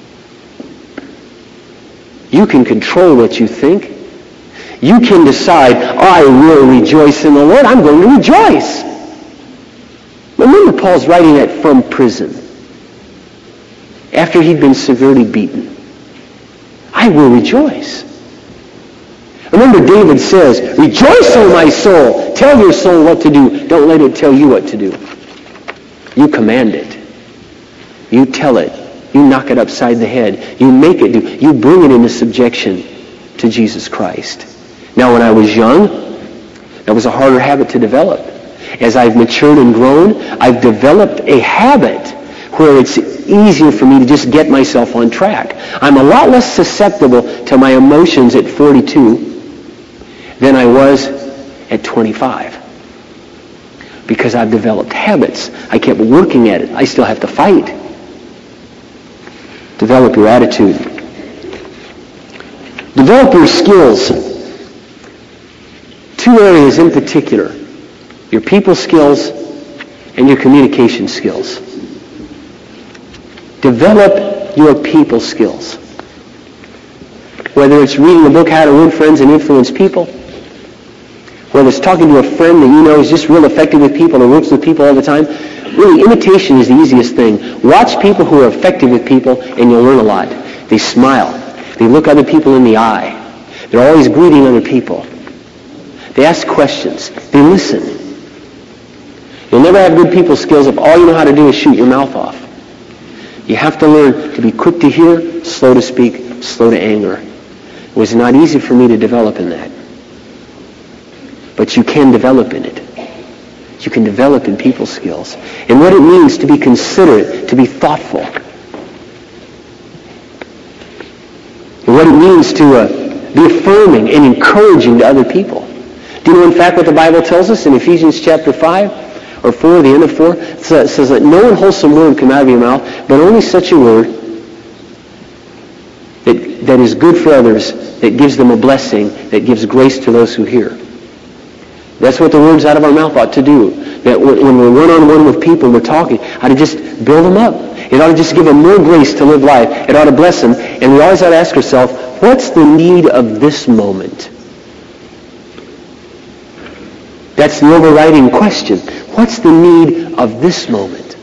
You can control what you think. You can decide, I will rejoice in the Lord. I'm going to rejoice. Remember, Paul's writing that from prison. After he'd been severely beaten. I will rejoice. Remember, David says, rejoice, O my soul. Tell your soul what to do. Don't let it tell you what to do. You command it. You tell it. You knock it upside the head. You make it do. You bring it into subjection to Jesus Christ. Now, when I was young, that was a harder habit to develop. As I've matured and grown, I've developed a habit where it's easier for me to just get myself on track. I'm a lot less susceptible to my emotions at forty-two than I was at twenty-five. Because I've developed habits. I kept working at it. I still have to fight. Develop your attitude. Develop your skills. Two areas in particular. Your people skills and your communication skills. Develop your people skills. Whether it's reading a book, How to Win Friends and Influence People, whether it's talking to a friend that you know is just real effective with people and works with people all the time, really, imitation is the easiest thing. Watch people who are effective with people and you'll learn a lot. They smile. They look other people in the eye. They're always greeting other people. They ask questions. They listen. You'll never have good people skills if all you know how to do is shoot your mouth off. You have to learn to be quick to hear, slow to speak, slow to anger. It was not easy for me to develop in that. But you can develop in it. You can develop in people skills. And what it means to be considerate, to be thoughtful. And what it means to uh, be affirming and encouraging to other people. Do you know in fact what the Bible tells us in Ephesians chapter five? or four, the end of four, it says that no unwholesome word come out of your mouth, but only such a word that, that is good for others, that gives them a blessing, that gives grace to those who hear. That's what the words out of our mouth ought to do. That when we're one-on-one with people, we're talking, ought to just build them up. It ought to just give them more grace to live life. It ought to bless them. And we always ought to ask ourselves, what's the need of this moment? That's the overriding question. What's the need of this moment?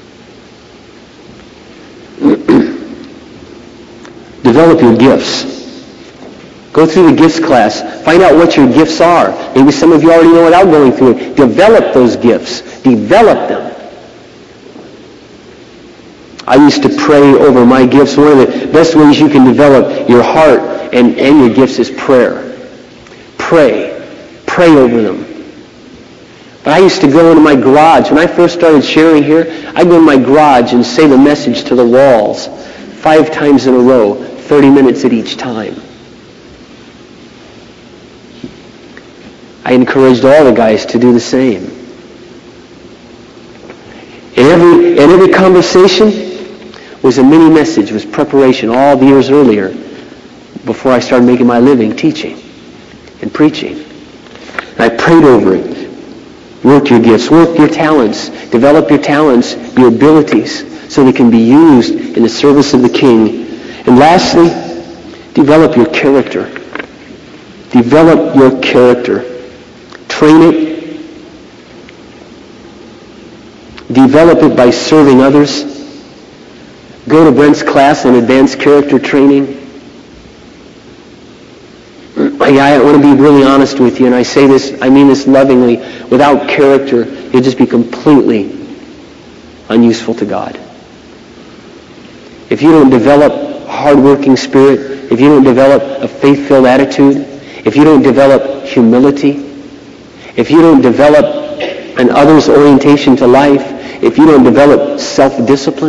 Develop your gifts. Go through the gifts class. Find out what your gifts are. Maybe some of you already know without going through it. Develop those gifts. Develop them. I used to pray over my gifts. One of the best ways you can develop your heart and, and your gifts is prayer. Pray. Pray over them. But I used to go into my garage. When I first started sharing here, I'd go in my garage and say the message to the walls five times in a row, thirty minutes at each time. I encouraged all the guys to do the same. And every, and every conversation was a mini message, was preparation all the years earlier before I started making my living teaching and preaching. And I prayed over it. Work your gifts, work your talents, develop your talents, your abilities, so they can be used in the service of the King. And lastly, develop your character. Develop your character. Train it. Develop it by serving others. Go to Brent's class on advanced character training. I want to be really honest with you, and I say this, I mean this lovingly. Without character, you'll just be completely unuseful to God. If you don't develop a hard-working spirit, if you don't develop a faith-filled attitude, if you don't develop humility, if you don't develop an others orientation to life, if you don't develop self-discipline,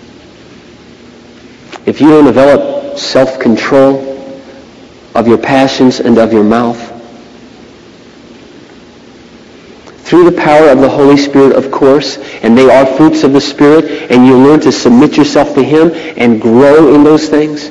if you don't develop self-control of your passions and of your mouth, through the power of the Holy Spirit, of course, and they are fruits of the Spirit, and you learn to submit yourself to Him and grow in those things,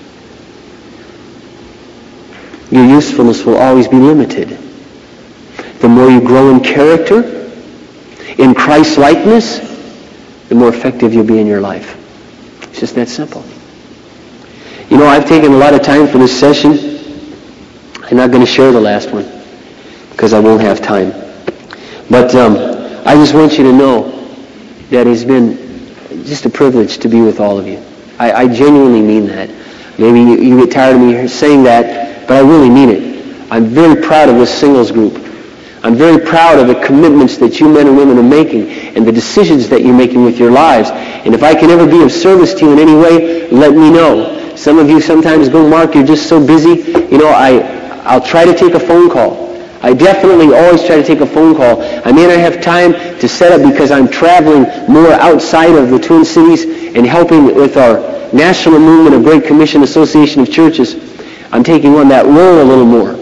your usefulness will always be limited. The more you grow in character, in Christ's likeness, the more effective you'll be in your life. It's just that simple. You know, I've taken a lot of time for this session. I'm not going to share the last one because I won't have time. But um, I just want you to know that it's been just a privilege to be with all of you. I, I genuinely mean that. Maybe you, you get tired of me saying that, but I really mean it. I'm very proud of this singles group. I'm very proud of the commitments that you men and women are making and the decisions that you're making with your lives. And if I can ever be of service to you in any way, let me know. Some of you sometimes go, Mark, you're just so busy. You know, I, I'll try to take a phone call. I definitely always try to take a phone call. I may not have time to set up because I'm traveling more outside of the Twin Cities and helping with our national movement of Great Commission Association of Churches. I'm taking on that role a little more.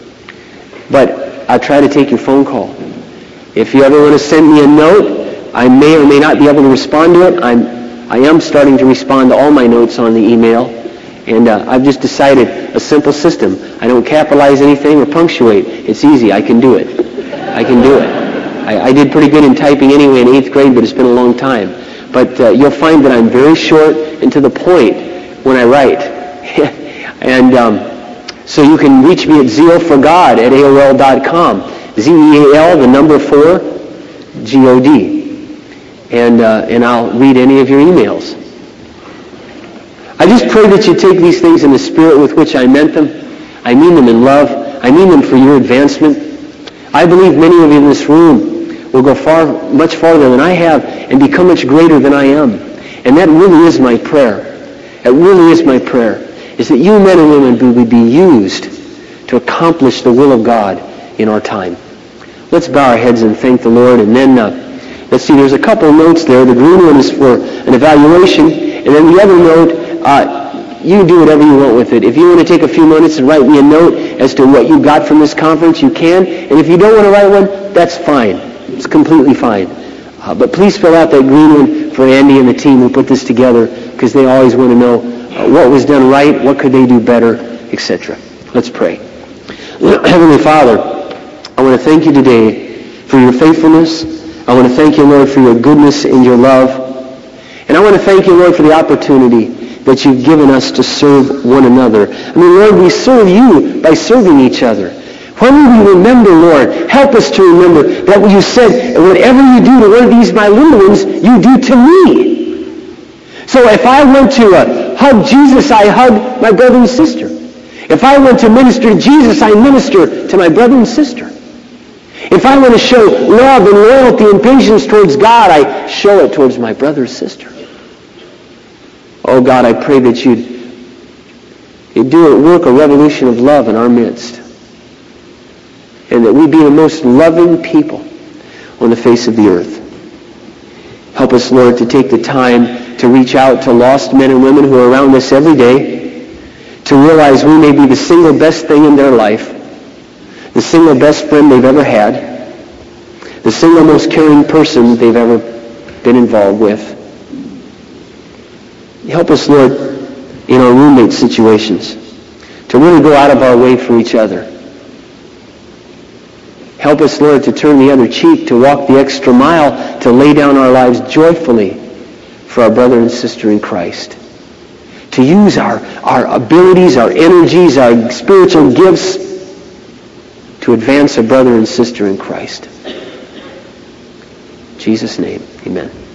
But I'll try to take your phone call. If you ever want to send me a note, I may or may not be able to respond to it. I'm, I am starting to respond to all my notes on the email. And uh, I've just decided a simple system. I don't capitalize anything or punctuate. It's easy. I can do it. I can do it. I, I did pretty good in typing anyway in eighth grade, but it's been a long time. But uh, you'll find that I'm very short and to the point when I write. and um, so you can reach me at zeal for God at A O L dot com. Z E A L, the number four, G O D. And, uh, and I'll read any of your emails. I just pray that you take these things in the spirit with which I meant them. I mean them in love. I mean them for your advancement. I believe many of you in this room will go far, much farther than I have and become much greater than I am. And that really is my prayer. That really is my prayer, is that you men and women would be used to accomplish the will of God in our time. Let's bow our heads and thank the Lord. And then, uh, let's see, there's a couple of notes there. The green one is for an evaluation. And then the other note, Uh, you do whatever you want with it. If you want to take a few minutes and write me a note as to what you got from this conference, you can. And if you don't want to write one, that's fine. It's completely fine. Uh, but please fill out that green one for Andy and the team who put this together, because they always want to know uh, what was done right, what could they do better, et cetera. Let's pray. Heavenly Father, I want to thank you today for your faithfulness. I want to thank you, Lord, for your goodness and your love. And I want to thank you, Lord, for the opportunity that you've given us to serve one another. I mean, Lord, we serve you by serving each other. When we remember, Lord, help us to remember that what you said, whatever you do to one of these my little ones, you do to me. So if I went to uh, hug Jesus, I hug my brother and sister. If I went to minister to Jesus, I minister to my brother and sister. If I want to show love and loyalty and patience towards God, I show it towards my brother or sister. Oh God, I pray that you'd, you'd do a work, a revolution of love in our midst. And that we be the most loving people on the face of the earth. Help us, Lord, to take the time to reach out to lost men and women who are around us every day, to realize we may be the single best thing in their life, the single best friend they've ever had, the single most caring person they've ever been involved with. Help us, Lord, in our roommate situations, to really go out of our way for each other. Help us, Lord, to turn the other cheek, to walk the extra mile, to lay down our lives joyfully for our brother and sister in Christ. To use our, our abilities, our energies, our spiritual gifts to advance a brother and sister in Christ. In Jesus' name, amen.